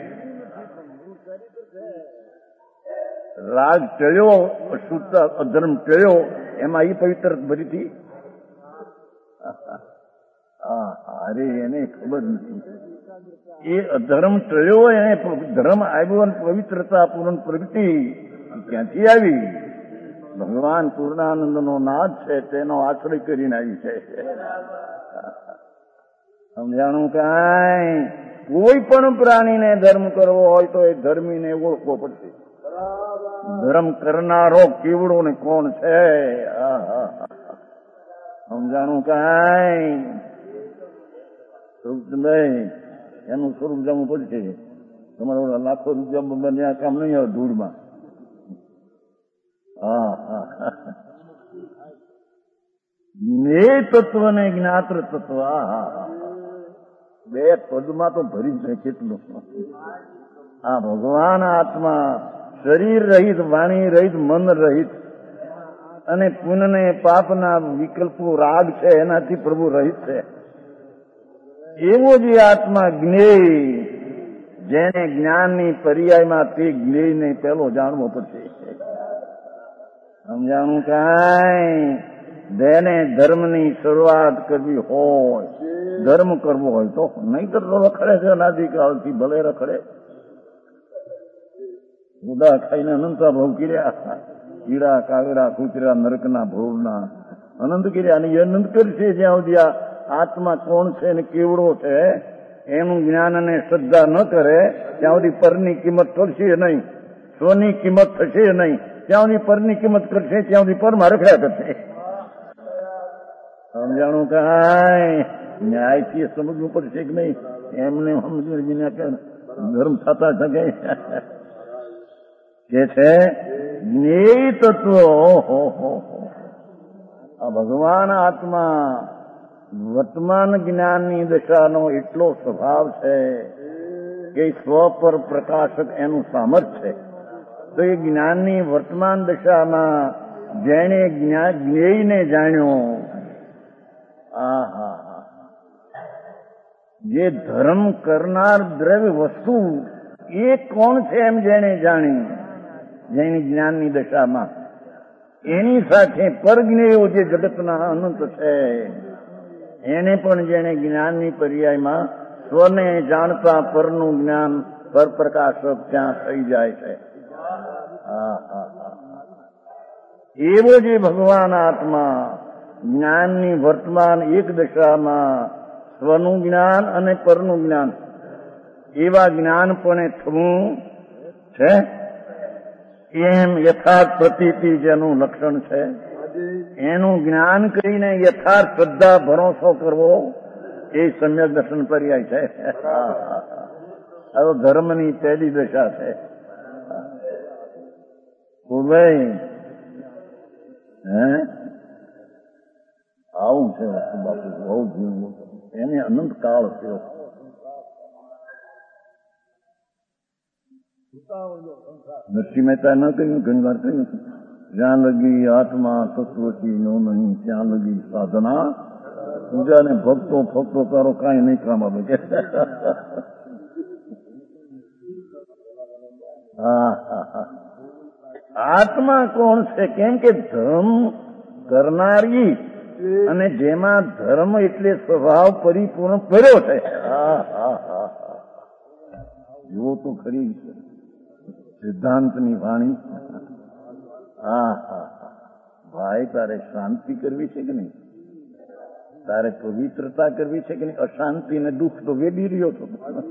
રાગ ટળ્યો, શુદ્ધ અધર્મ ટળ્યો, એમાં એ પવિત્ર ભરીથી. અરે એને ખબર નથી. એ અધર્મ ટળ્યો, એને ધર્મ આવ્યો અને પવિત્રતા પૂર્ણ પ્રગતિ ક્યાંથી આવી? ભગવાન પૂર્ણાનંદનો નાદ છે તેનો આશ્રય કરીને આવી છે. સમજાણું? કાંઈ કોઈ પણ પ્રાણીને ધર્મ કરવો હોય તો એ ધર્મીને ઓળખવો પડશે. ધર્મ કરનારો કેવડો ને કોણ છે? સમજાણું? કાંઈ એનું સ્વરૂપ જમવું પડશે. તમારા લાખો રૂપિયા બન્યા કામ નહીં આવે ધૂળમાં. જ્ઞેય તત્વ ને જ્ઞાત્ર તત્વ, બે પદમાં તો ભરી જાય કેટલું. આ ભગવાન આત્મા શરીર રહિત, વાણી રહિત, મન રહિત અને પુણ્ય ને પાપના વિકલ્પો રાગ છે એનાથી પ્રભુ રહિત છે. એવો જે આત્મા જ્ઞેય, જેને જ્ઞાનની પર્યાયમાં તે જ્ઞેયને પહેલો જાણવો પડશે. સમજાણું? કાંઈ જેને ધર્મની શરૂઆત કરવી હોય, ધર્મ કરવો હોય તો નહીં તો રખડે છે અનાદિકાળથી. ભલે રખડે, ઉદા ખાઈને અનંતા ભોગ કર્યા, કીડા કાગડા કૂતરા નરકના ભોગના અનંત કર્યા. અને અનંત કરશે જ્યાં સુધી આ આત્મા કોણ છે ને કેવડો છે એનું જ્ઞાન અને શ્રદ્ધા ન કરે ત્યાં સુધી પરની કિંમત કરશે નહીં, સ્વની કિંમત થશે નહીં. ત્યાં સુધી પરની કિંમત કરશે ત્યાં સુધી પરમાં રખડ્યા કરશે. સમજાણું? કાંઈ ન્યાયથી સમજવું પડશે કે નહીં? એમને સમજીને ધર્મ થતા શકે કે છે જ્ઞેય તત્વ. આ ભગવાન આત્મા વર્તમાન જ્ઞાનની દશાનો એટલો સ્વભાવ છે કે સ્વ પર પ્રકાશક એનું સામર્થ્ય છે. તો એ જ્ઞાનની વર્તમાન દશામાં જેણે જ્ઞેયને જાણ્યો, જે ધર્મ કરનાર દ્રવ્ય વસ્તુ એ કોણ છે એમ જેણે જાણી, જેની જ્ઞાનની દશામાં, એની સાથે પરજ્ઞેયો જે જગતના અનંત છે એને પણ જેને જ્ઞાનની પર્યાયમાં સ્વને જાણતા પરનું જ્ઞાન પર પ્રકાશક ત્યાં થઈ જાય છે. એવો જે ભગવાન આત્મા જ્ઞાનની વર્તમાન એક દશામાં સ્વનું જ્ઞાન અને પરનું જ્ઞાન એવા જ્ઞાન પણ થવું છે, એમ યથાર્થ પ્રતીતિ જેનું લક્ષણ છે એનું જ્ઞાન કરીને યથાર્થ શ્રદ્ધા ભરોસો કરવો એ સમ્યક દર્શન પર્યાય છે. આ ધર્મની પહેલી દશા છે. ભાઈ આવું છે વસ્તુ બાપુ, બહુ જીવવું એને અનંત કાળ થયો. નરસિંહ મહેતા ન કહ્યું, ઘણી વાર કહ્યું, જ્યાં લગી આત્મા તત્વથી નો નહીં ત્યાં લગી સાધના, પૂજાને ભક્તો ફક્તો તારો કાંઈ નહીં કામ આવે કે. આત્મા કોણ છે? કેમ કે ધર્મ કરનારી અને જેમાં ધર્મ એટલે સ્વભાવ પરિપૂર્ણ કર્યો છે. જુઓ તો ખરી સિદ્ધાંતની વાણી. ભાઈ, તારે શાંતિ કરવી છે કે નહીં? તારે પવિત્રતા કરવી છે કે નહીં? અશાંતિ ને દુઃખ તો વેડી રહ્યો છો.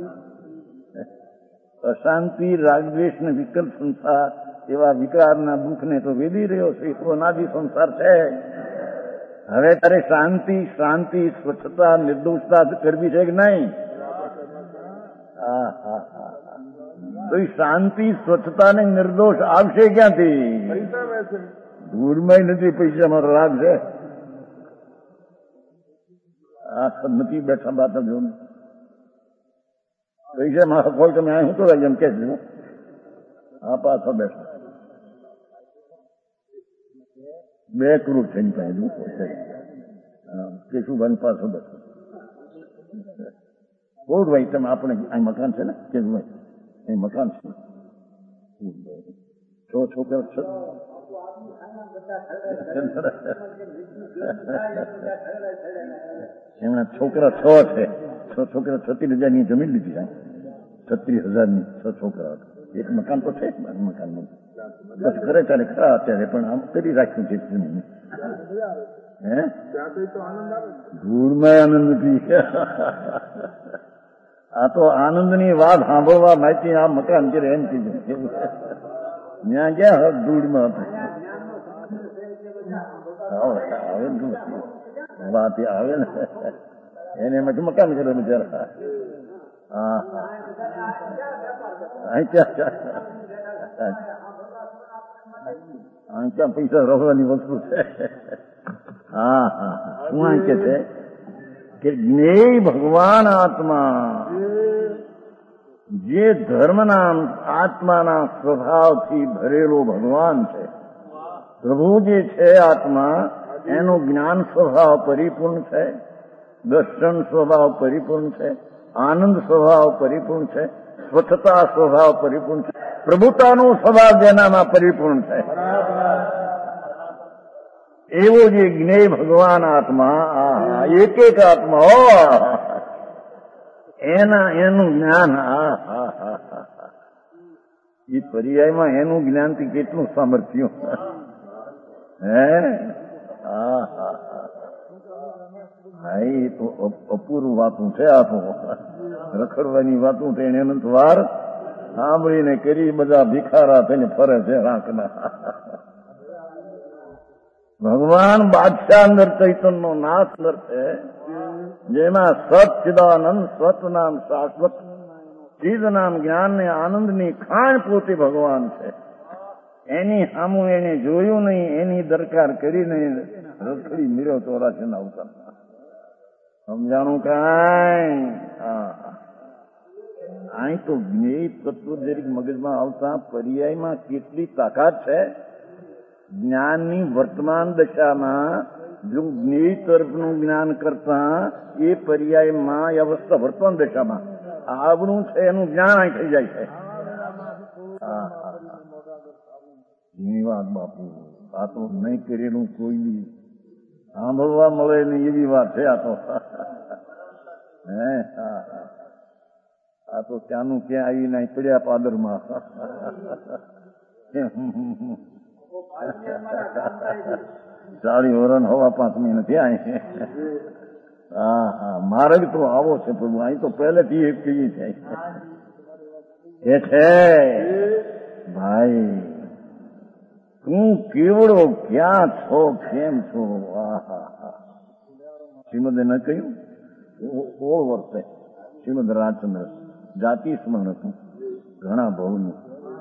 અશાંતિ, રાગદ્વેષ ને વિકલ્પ સંસાર એવા વિકારના દુઃખને તો વેદી રહ્યો છે. એ તો અનાદિ સંસાર છે. હવે તારે શાંતિ, સ્વચ્છતા, નિર્દોષતા કરવી છે કે નહીં? તો એ શાંતિ, સ્વચ્છતા ને નિર્દોષ આવશે ક્યાંથી? ધૂળમાં નથી. પૈસામાં રાગ છે. નથી બેઠા બાત જો પૈસામાં કોઈ તમે આ શું તો એમ કે પાછો બેઠા 2 કરોડ થઈને પાછું કેશુભાઈ પાછો બેઠો. કોડભાઈ તમે આપણે અહીં મકાન છે ને કેશુભાઈ, અહીં મકાન છે. 6 છોકરા છે. એમના છોકરા 6 છે. 6 છોકરા 36,000ની જમીન લીધી. 36,000ની 6 છોકરા. એક મકાન તો છે. મકાન બસ કરે ત્યારે ખરા અત્યારે પણ આમ કરી રાખ્યું છે જમીન. હે ધૂળમાં આનંદ નથી. આ તો આનંદની વાત સાંભળવા માહિતી આ મકાન કરે એમ કીધું. ત્યાં ગયા ધૂળમાં વાત આવે ને એને એમ મકાન કરે બિચારા. ક્યાં પૈસા રોકવાની વસ્તુ છે. શું કે છે કે જ્ઞેય ભગવાન આત્મા, જે ધર્મના આત્માના સ્વભાવથી ભરેલો ભગવાન છે. પ્રભુ જે છે આત્મા, એનો જ્ઞાન સ્વભાવ પરિપૂર્ણ છે, દર્શન સ્વભાવ પરિપૂર્ણ છે, આનંદ સ્વભાવ પરિપૂર્ણ છે, સ્વચ્છતા સ્વભાવ પરિપૂર્ણ છે, પ્રભુતાનો સ્વભાવ જેનામાં પરિપૂર્ણ છે. એવો જે જ્ઞેય ભગવાન આત્મા, એક આત્મા એનું જ્ઞાન. એ પર્યાયમાં એનું જ્ઞાનથી કેટલું સામર્થ્ય. હે એ તો અપૂર્વ વાતું છે. આ તો રખડવાની વાતું છે. એને અનંત વાર સાંભળીને કરી બધા ભિખારા થઈને ફરે છે રાખના. ભગવાન બાદશાહ અંદર ચૈતનનો નાથ અંદર છે, જેમાં સચ્ચિદાનંદ સત નામ શાશ્વત ચીજ નામ જ્ઞાન ને આનંદની ખાણ પોતે ભગવાન છે. એની સામું એને જોયું નહીં, એની દરકાર કરી નહીં, રખડી mirયો 84 ના અવતાર. સમજાણું કાંઈ? અહીં તો જ્ઞેય તત્વ દરેક મગજમાં આવતા પર્યાયમાં કેટલી તાકાત છે. જ્ઞાનની વર્તમાન દશામાં જો જ્ઞેય તરફનું જ્ઞાન કરતા એ પર્યાયમાં એ અવસ્થા વર્તમાન દશામાં આવડું છે એનું જ્ઞાન અહીં થઈ જાય છે. એની વાત બાપુ, આ તો નહીં કરેલું કોઈ બી સાંભળવા મળે નહીં એવી વાત છે. આ તો આ તો ત્યાંનું ક્યાં આવીને અહીં પડ્યા પાદરમાં. સારી વરણ હવા 5 મહિને ત્યાં. માર્ગ તો આવો છે પ્રભુ. અહીં તો પહેલેથી એક કહીએ છે એ છે ભાઈ તું કેવડો ક્યાં છો, કેમ છો. શ્રીમદે ન કહ્યું 16 વર્ષે શ્રીમદ રાજચંદ્ર જાતિ સ્મરણ હતું ઘણા બહુનું.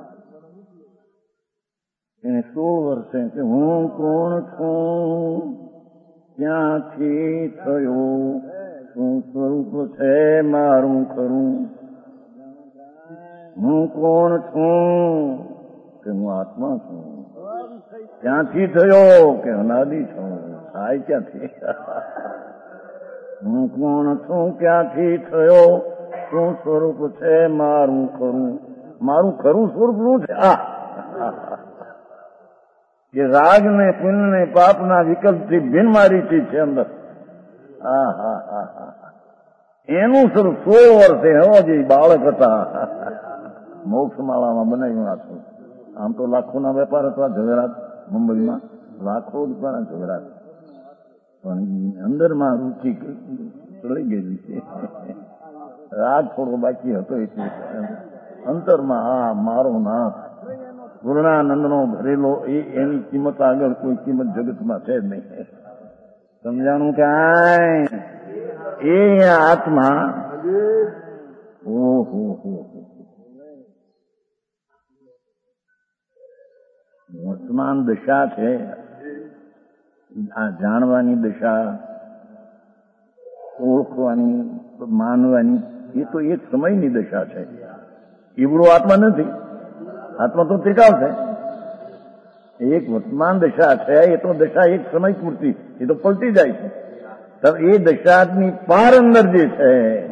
એને 16 વર્ષે કે હું કોણ છું, ક્યાંથી થયો, શું સ્વરૂપ છે મારું ખરું. હું કોણ છું કે હું આત્મા છું, ક્યાંથી થયો કે અનાદિ છું. થાય ક્યાંથી? હું કોણ છું, ક્યાંથી થયો, શું સ્વરૂપ છે મારું ખરું. મારું ખરું સ્વરૂપ શું છે? કે રાગ ને પુણ્ય ને પાપના વિકલ્પથી બિન મારી ચીજ છે અંદર. એનું સ્વરૂપ 16 વર્ષે હજી બાળક હતા મોક્ષમાળામાં બનાવ્યું આખું. આમ તો લાખોના વેપાર હતા ઝઘડાટ મુંબઈમાં, લાખો રૂપિયાના ઝઘડાટ, પણ અંદરમાં રૂચિ ચડી ગયેલી છે. રાગ થોડો બાકી હતો એટલે અંતરમાં આ મારો નાથ પૂર્ણાનંદનો ભરેલો એની કિંમત આગળ કોઈ કિંમત જગતમાં છે જ નહીં. સમજાણું કાંઈ? એ આત્મા વર્તમાન દશા છે, આ જાણવાની દશા, ઓળખવાની, માનવાની, એ તો એક સમયની દશા છે. ઈવડો આત્મા નથી. આત્મા તો ત્રિકાળ છે. એક વર્તમાન દશા છે, એ તો દશા એક સમય પૂરતી, એ તો પલટી જાય છે. તો એ દશાની પાર અંદર જે છે,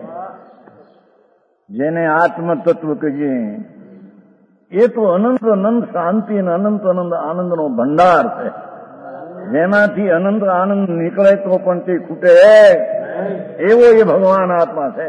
જેને આત્મ તત્વ કહીએ, એ તો અનંત અનંત શાંતિ અને અનંત અનંત આનંદનો ભંડાર છે. જેમાંથી અનંત આનંદ નીકળે તો પણ તે ખૂટે એવો એ ભગવાન આત્મા છે.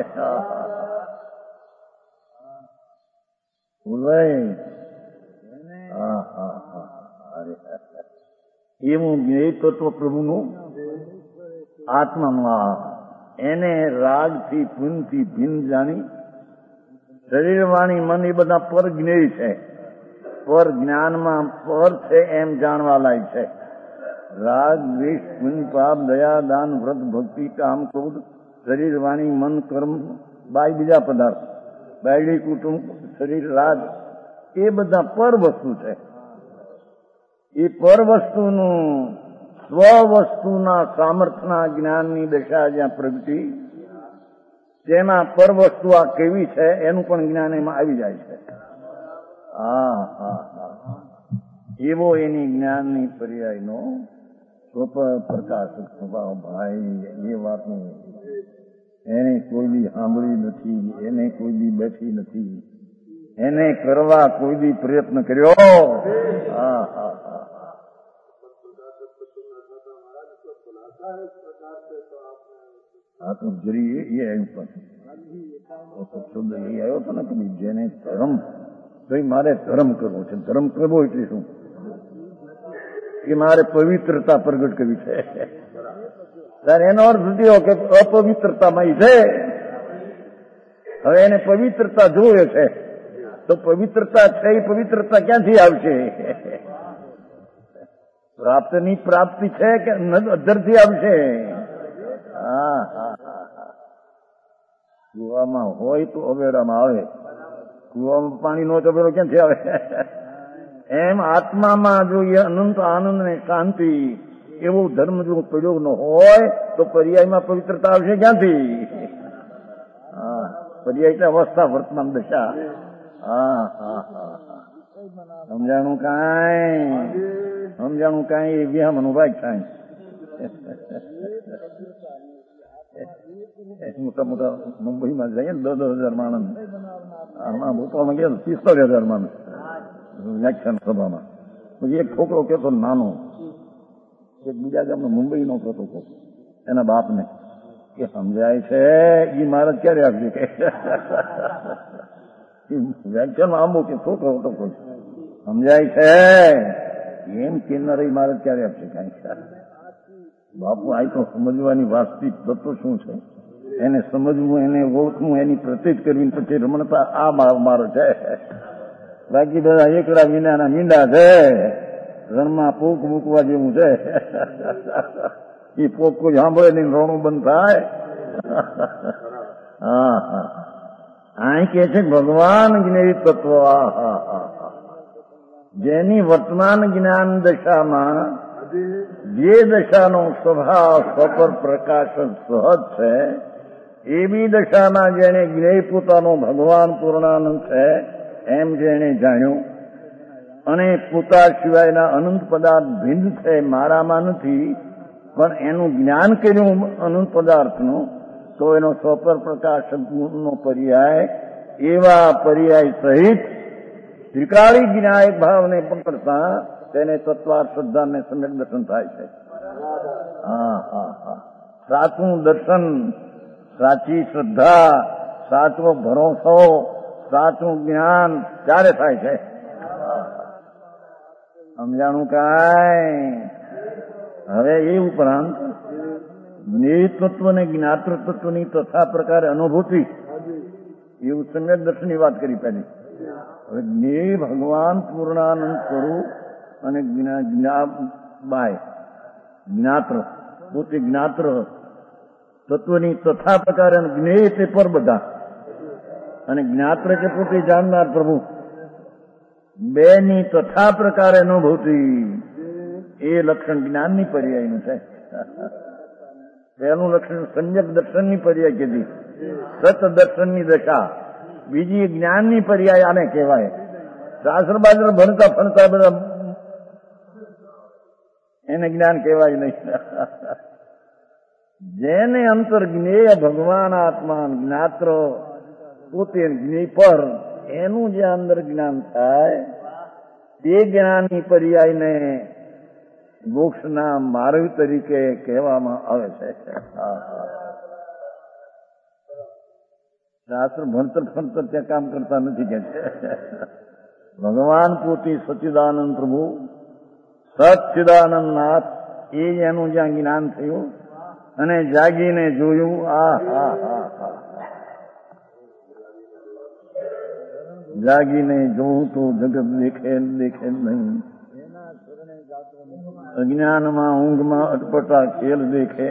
એવું જ્ઞેય તત્વ પ્રભુનું આત્મામાં એને રાગથી પુણ્યથી ભિન્ન જાણી શરીર વાણી મન એ બધા પર જ્ઞેય છે. પર જ્ઞાનમાં પર છે એમ જાણવા લાયક છે. રાગ દ્વેષ પુણ્ય પાપ દયા દાન વ્રત ભક્તિ કામ ક્રોધ શરીર વાણી મન કર્મ બાય બીજા પદાર્થ બાયડી કુટુંબ શરીર રાગ એ બધા પર વસ્તુ છે. એ પર વસ્તુનું સ્વ વસ્તુના સામર્થ્યના જ્ઞાનની દશા જ્યાં પ્રગટી, તેમાં પર વસ્તુ આ કેવી છે એનું પણ જ્ઞાન એમાં આવી જાય છે. એવો એની જ્ઞાનની પર્યાયનો પ્રકાશક સ્વભાવ. ભાઈ એ વાતનું એને કોઈ દી સાંભળી નથી, એને કોઈ દી બેઠી નથી, એને કરવા કોઈ દી પ્રયત્ન કર્યો. હા તો જરી એ આવ્યું પણ શબ્દ એ આવ્યો હતો ને કે જેને ધર્મ કઈ મારે ધર્મ કરવો છે. ધર્મ કરવો એટલે શું? કે મારે પવિત્રતા પ્રગટ કરવી છે. ત્યારે એનો અર્થ થયો કે અપવિત્રતામાં છે. હવે એને પવિત્રતા જોવે છે, તો પવિત્રતા છે એ પવિત્રતા ક્યાંથી આવશે? પ્રાપ્તની પ્રાપ્તિ છે કે અધરથી આવશે? કુવામાં હોય તો અવેરામાં આવે, કુવામાં પાણી નો અવેરો ક્યાંથી આવે? એમ આત્મામાં જો એ અનંત આનંદ ને શાંતિ એવો ધર્મ જો પડ્યો ન હોય તો પર્યાયમાં પવિત્રતા આવશે ક્યાંથી? પર્યાય એટલે અવસ્થા, વર્તમાન દશા. સમજાણું કાંઈ? સમજાણું કાંઈ? એ વ્યામનું ભાગ થાય. મોટા મોટા મુંબઈમાં જઈએ ને 10,000 માણસ, આમાં ભોપાલમાં ગયા 45,000 માણસ વ્યાખ્યાન સભામાં. પછી એક છોકરો કહેતો નાનો, એક બીજા ગામનો મુંબઈનો કહેતો એના બાપને કે સમજાય છે એ મહારાજ ક્યારે આપશે કે વ્યાખ્યાનમાં આંબો કે છોકરો હતો કોઈ સમજાય છે એમ કેનારી મહારાજ ક્યારે આપશે કાંઈ? બાપુ આ તો સમજવાની વાસ્તવિક તત્વ શું છે એને સમજવું, એને ઓળખવું, એની પ્રતીત કરવી, પછી રમણતા આ મારો છે. બાકી બધા એકડા વિનાના મીંડા છે, રણમાં પોક મૂકવા જેવું છે. એ પોક કોઈ સાંભળે નહીં, રણું બંધ થાય. અહીં કે છે ભગવાન જ્ઞેય તત્વ. જેની વર્તમાન જ્ઞાન દશામાં જે દશાનો સ્વભાવ સ્વપર પ્રકાશ સહજ છે, એવી દશામાં જેને જ્ઞેય પોતાનો ભગવાન પૂર્ણાનંદ છે એમ જેને જાણ્યું, અને પોતા સિવાયના અનંત પદાર્થ ભિન્ન છે, મારામાં નથી, પણ એનું જ્ઞાન કર્યું અનંત પદાર્થનું, તો એનો સ્વપર પ્રકાશનો પર્યાય એવા પર્યાય સહિત ત્રિકાળી જ્ઞાયક ભાવને પકડતા તેને તત્વાર શ્રદ્ધા ને સમ્યક દર્શન થાય છે. હા હા હા, સાચું દર્શન, સાચી શ્રદ્ધા, સાચો ભરોસો, સાચું જ્ઞાન ક્યારે થાય છે? સમજાણું કાંઈ? હવે એ ઉપરાંત જ્ઞેય તત્વ ને જ્ઞાતૃ તત્વની તથા પ્રકારે અનુભૂતિ, એવું સમ્યક દર્શનની વાત કરી પહેલી. હવે જ્ઞેય ભગવાન પૂર્ણાનંદ સ્વરૂપ અને જ્ઞાત્ર પોતે જ્ઞાત્ર તત્વની તથા પ્રકારે જ્ઞેય તે પર બધા અને જ્ઞાત્ર કે પોતે જાણનાર પ્રભુ, બેની તથા પ્રકારે અનુભૂતિ, એ લક્ષણ જ્ઞાનની પર્યાયનું છે. પહેલું લક્ષણ સમ્યક દર્શનની પર્યાય કીધી, સત દર્શનની દશા. બીજી જ્ઞાનની પર્યાય આને કહેવાય. શાસ્ત્ર બાસ્ત્ર ભણતા ભણતા બધા એને જ્ઞાન કહેવાય નહીં. જેને અંતર જ્ઞેય ભગવાન આત્મા જ્ઞાત્ર પોતે જ્ઞેય પર, એનું જે અંદર જ્ઞાન થાય તે જ્ઞાનની પર્યાયને મોક્ષના માર્ગ તરીકે કહેવામાં આવે છે. શાસ્ત્ર ભણતર ભણતર ત્યાં કામ કરતા નથી કે છે. ભગવાન પોતે સચ્ચિદાનંદ પ્રભુ, સચ્ચિદાનંદ નાથ, એ એનું જ્યાં જ્ઞાન થયું અને જાગીને જોયું. જાગીને જોઉં તો જગત દેખે દેખે નહીં, અજ્ઞાનમાં ઊંઘમાં અટપટા ખેલ દેખે.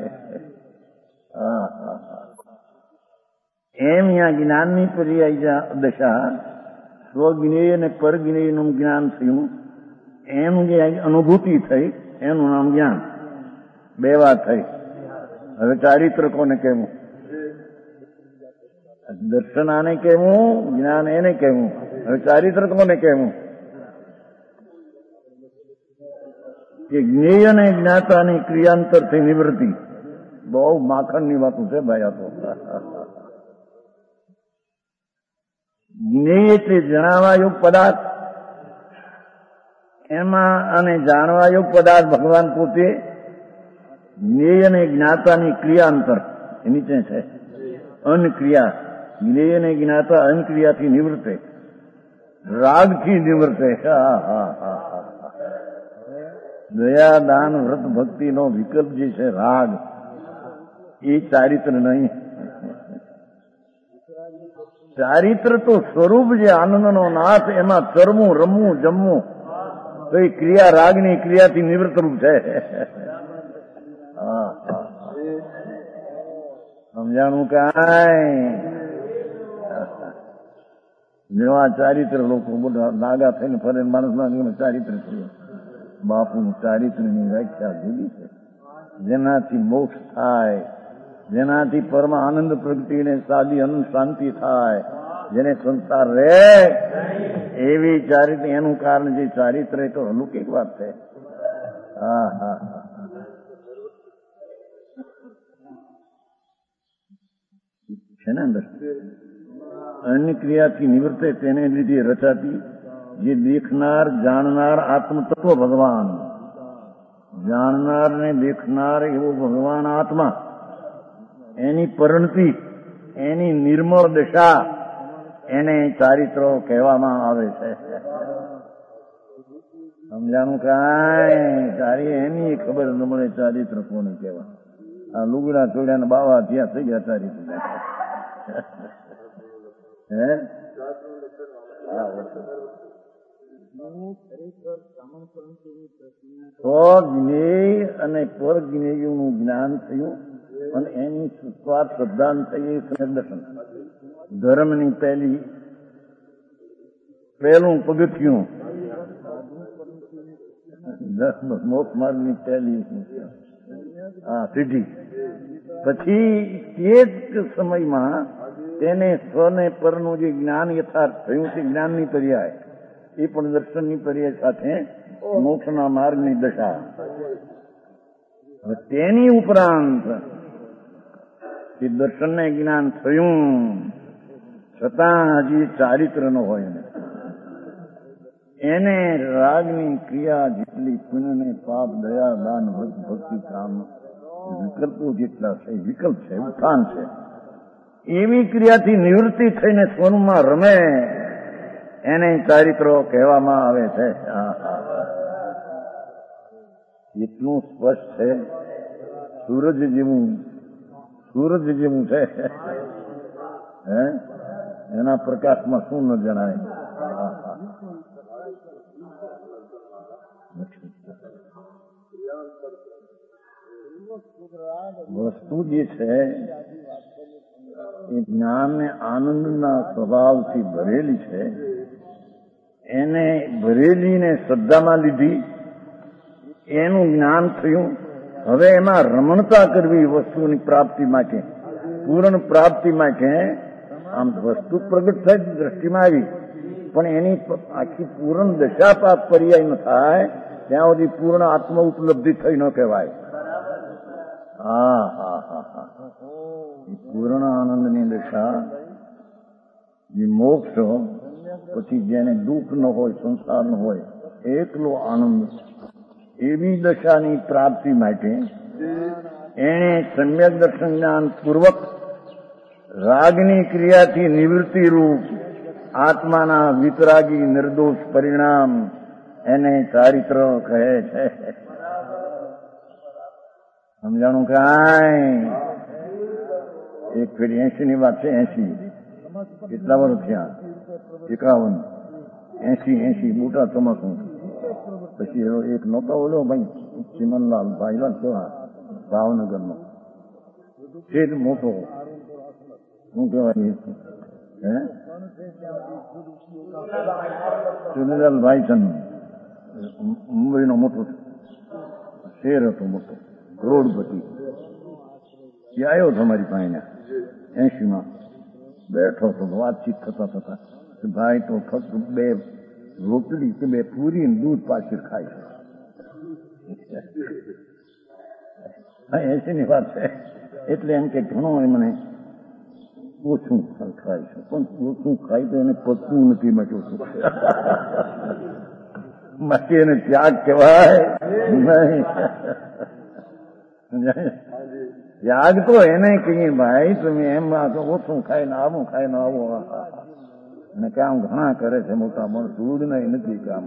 એમ ત્યાં જ્ઞાનની પર્યાય દશા, સ્વજ્ઞેય અને પરજ્ઞેયનું જ્ઞાન થયું, એનું જે અનુભૂતિ થઈ એનું નામ જ્ઞાન. બે વાત થઈ. હવે ચારિત્ર કોને કહેવું? દર્શન આને કહેવું, જ્ઞાન એને કહેવું. હવે ચારિત્ર કોને કહેવું? કે જ્ઞેય અને જ્ઞાતાની ક્રિયાંતરથી નિવૃત્તિ. બહુ માખણની વાતો છે ભાઈ આ તો. જ્ઞેય એટલે જણાવાયોગ પદાર્થ, એમાં અને જાણવાયોગ પદાર્થ ભગવાન પોતે. જ્ઞેય અને જ્ઞાતાની ક્રિયાંતર એ નીચે છે અનક્રિયા. જ્ઞેય અને જ્ઞાતા અનક્રિયાથી નિવૃત્તે, રાગથી નિવૃત્તે. દયા દાન વ્રત ભક્તિનો વિકલ્પ જે છે રાગ, એ ચારિત્ર નહીં. ચારિત્ર તો સ્વરૂપ જે આનંદનો નાથ, એમાં ચરવું રમવું જમવું, તો એ ક્રિયા રાગની ક્રિયાથી નિવૃત્ત રૂપ છે. સમજાણું કાંઈ? જેવા ચારિત્ર લોકો બધા નાગા થઈને ફરે, માણસના ચારિત્ર થયું. બાપુનું ચારિત્રની વ્યાખ્યા જુદી છે. જેનાથી મોક્ષ થાય, જેનાથી પરમ આનંદ પ્રગટીને સાદી અનંત શાંતિ થાય, જેને સંસાર રહે એવી ચારિત્ર, એનું કારણ જે ચારિત્ર એ તો અલૌકિક વાત છે. હા હા હા, છે ને અંદર અન્ય ક્રિયાથી નિવૃત્તે, તેને લીધે રચાતી જે દેખનાર જાણનાર આત્મતત્વ ભગવાન, જાણનાર ને દેખનાર એવો ભગવાન આત્મા, એની પરિણતિ, એની નિર્મળ દશા, એને ચારિત્રો કહેવામાં આવે છે. સમજાણું કાંઈ? તારી એની ખબર ન મળે ચારિત્ર કોને કહેવા. આ લુગડા ચોડ્યા ને બાવા ત્યાં થઈ ગયા ચારિત્ર. હે જ્ઞેય અને પરજ્ઞેયનું જ્ઞાન થયું અને એની સ્વાર્થ શ્રદ્ધાન થઈ. દર્શન ધર્મની પહેલું પગથિયું, મોક્ષ માર્ગની પહેલી સીધી. પછી તે જ સમયમાં તેને સ્વને પરનું જે જ્ઞાન યથાર્થ થયું તે જ્ઞાનની પર્યાય, એ પણ દર્શનની પર્યાય સાથે મોક્ષના માર્ગની દશા. હવે તેની ઉપરાંત એ દર્શનને જ્ઞાન થયું છતાં હજી ચારિત્ર ન હોય. એને રાગની ક્રિયા જેટલી પુણ્યને પાપ દયા દાન ભક્તિ કામ વિકલ્પો જેટલા છે, વિકલ્પ છે, ઉત્થાન છે, એવી ક્રિયાથી નિવૃત્તિ થઈને સ્વરૂપમાં રમે એને ચારિત્રો કહેવામાં આવે છે. એટલું સ્પષ્ટ છે, સૂરજ જેવું છે. હે એના પ્રકાશમાં શું ન જણાય. વસ્તુ જે છે એ જ્ઞાન ને આનંદના સ્વભાવથી ભરેલી છે. એને ભરેલીને શ્રદ્ધામાં લીધી, એનું જ્ઞાન થયું. હવે એમાં રમણતા કરવી વસ્તુની પ્રાપ્તિ માટે, પૂર્ણ પ્રાપ્તિ માટે. આમ વસ્તુ પ્રગટ થઈ દ્રષ્ટિમાં આવી, પણ એની આખી પૂર્ણ દશા પાપ પર્યાય ન થાય ત્યાં સુધી પૂર્ણ આત્મ ઉપલબ્ધિ થઈ ન કહેવાય. પૂર્ણ આનંદની દશા, જે મોક્ષ, પછી જેને દુઃખ ન હોય, સંસાર ન હોય, એકલો આનંદ, એવી દશાની પ્રાપ્તિ માટે એને સમ્યક દર્શન જ્ઞાન પૂર્વક રાગની ક્રિયાથી નિવૃત્તિ રૂપ આત્માના વિતરાગી નિર્દોષ પરિણામ એને ચારિત્ર કહે છે. સમજાણું કાંઈ? એક ફેરી 80 ની વાત છે. 80 કેટલા વર્ષ થયા? 51, 80 મોટા ચોમાસું. પછી એનો એક નહોતો ઓલો ભાઈ ચિમનલાલ ભાઈલાલ કેવા ભાવનગરનો છે મોટો, શું કહેવાય, હે ચુનીલાલ ભાઈચંદ, મુંબઈનો મોટો શેર હતો, મોટો કરોડપતિ. એ આવ્યો હતો અમારી પાસે 80માં, બેઠો હતો, વાતચીત થતા ભાઈ તો ફક્ત 2 રોટલી કે 2 પૂરી દૂધ પાછળ ખાય છે. 80 ની વાત છે. એટલે એમ કે ઘણો એ મને ઓછું ખાય છે, પણ ઓછું ખાય તો એને પચવું નથી. બાકી એને ત્યાગ કહેવાય નહીં. ત્યાગ તો એને કહીએ ભાઈ તમે એમ ઓછું ખાઈને આવું ખાઈને આવો. અને કામ ઘણા કરે છે મોટા, પણ દૂધ નહીં નથી કામ.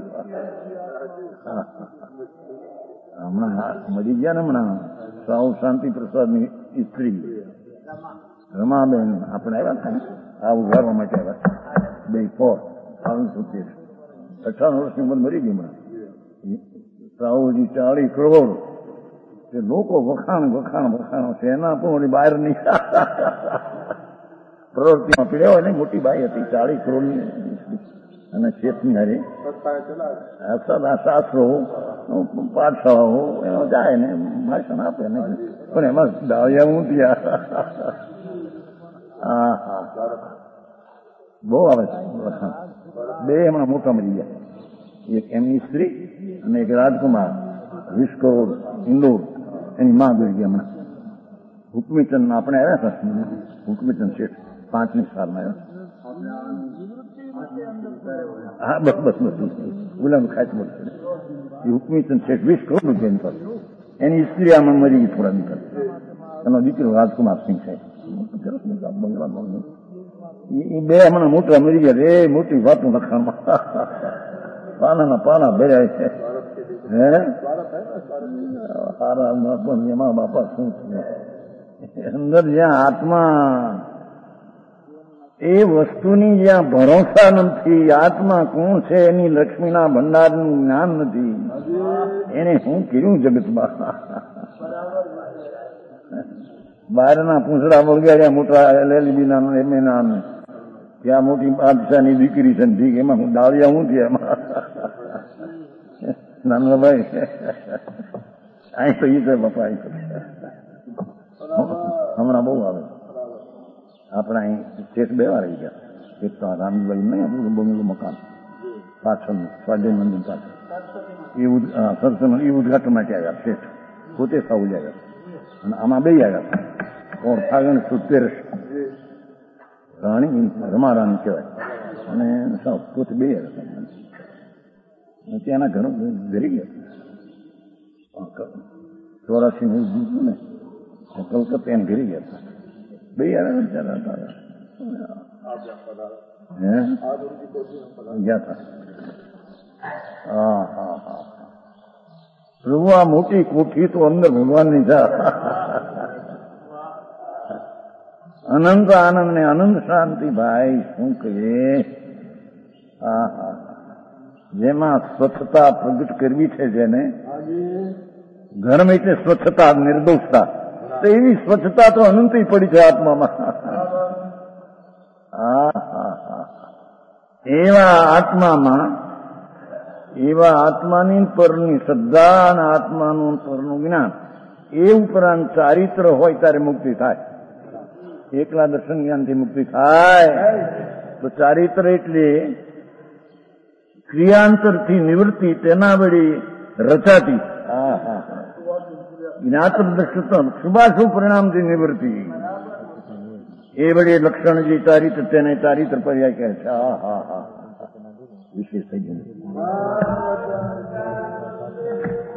હમણાં મરી ગયા ને, હમણાં સાઉ શાંતિ પ્રસાદની સ્ત્રી રમાબેન આપણે આવ્યા હતા ને, આ ઉઘાડવા માટે આવ્યા, 1978, 58 વર્ષની ઉંમર મરી ગઈ હમણાં. સાઉજી 40 કરોડ તે લોકો વખાણ છે, એના પણ બહાર નહીં પ્રવૃત્તિમાં પીડ્યા હોય ને. મોટી બાઈ હતી, 40 કરોડની, અને શેઠની હારી શાસ્ત્રો પાઠશાળાઓ એમાં જાય ને ભાષણ આપે ને, પણ એમાં દાળિયા હું ત્યાં બહુ આવે છે વખાણ. 2 હમણાં મોટા મળી ગયા, એક એમની સ્ત્રી અને એક રાજકુમાર, 20 કરોડ ઇન્દોર, એની માં ગઈ ગયા હમણાં. હુકમીચંદ આપણે આવ્યા હતા, હુકમીચંદ શેઠ 5ની સાલમાં આવ્યા. હા બસ ગુલામ ખાસ મળશે. એ હુકમીચંદ શેઠ 20 કરોડ રૂપિયા પર. એની સ્ત્રી આમાં મરી ગઈ થોડા નીકળ. એનો દીકરો રાજકુમાર સિંહ છે, બંગલામાં. એ 2 હમણાં મોટા મરી ગયા. એ મોટી વાતનું લખાણમાં પાનાના પાના ભર્યા છે. હે સારા પણ એમાં બાપા શું છે, અંદર જ્યાં આત્મા એ વસ્તુની જ્યાં ભરોસા નથી, આત્મા કોણ છે એની લક્ષ્મીના ભંડારનું જ્ઞાન નથી, એને શું કર્યું જગતમાં. બહારના પૂંછડા વળગાડ્યા મોટા LLBના એમએના, ત્યાં મોટી બાદશાહની દીકરી છે, ઠીક, એમાં હું દાળિયા હું થયા એમાં. નાના ભાઈ અહીં તો ઈ છે બાપા, અહીં હમણાં બહુ આવે. આપણા અહીં શેઠ 2 વાર આવી ગયા. એક તો રામભાઈ નહીં, આપણું બંગલું મકાન પાછળનું સ્વાધ્યાય મંદિર પાછળ, એ ઉદઘાટન માટે આવ્યા શેઠ, પોતે સાઉજ આવ્યા. અને આમાં 2 આવ્યા, કોણ ફાગણ 70 રાણી રમા રાણી કહેવાય, અને પોતે 2 આવ્યા. ત્યાંના ઘણું ઘરી ગયા 84 નું જીતું ને કલકત્તા એને ઘરી ગયા હતા બે ગયા હતા. હા હા હા પ્રભુ આ મોટી કોઠી તો અંદર ભગવાનની છે. અનંત આનંદ ને અનંત શાંતિ ભાઈ શું કહીએ. હા હા જેમાં સ્વચ્છતા પ્રગટ કરવી છે જેને ઘર એટલે સ્વચ્છતા નિર્દોષતા તો એવી સ્વચ્છતા તો અનંત પડી છે આત્મામાં. હા હા હા એવા આત્મામાં એવા આત્માની પરની શ્રદ્ધા અને આત્માનું પરનું જ્ઞાન એ ઉપરાંત ચારિત્ર હોય ત્યારે મુક્તિ થાય. એકલા દર્શન જ્ઞાનથી મુક્તિ થાય તો ચારિત્ર એટલે ક્રિયાંતરથી નિવૃત્તિ તેના વળી રચાતી જ્ઞાતૃદર્શિત્વ શુભાશુભ પરિણામથી નિવૃત્તિ એ વળી લક્ષણ જે ચારિત્ર તેને ચારિત્ર પર્યાય કહે છે. હા હા હા વિશેષ થઈ ગયું.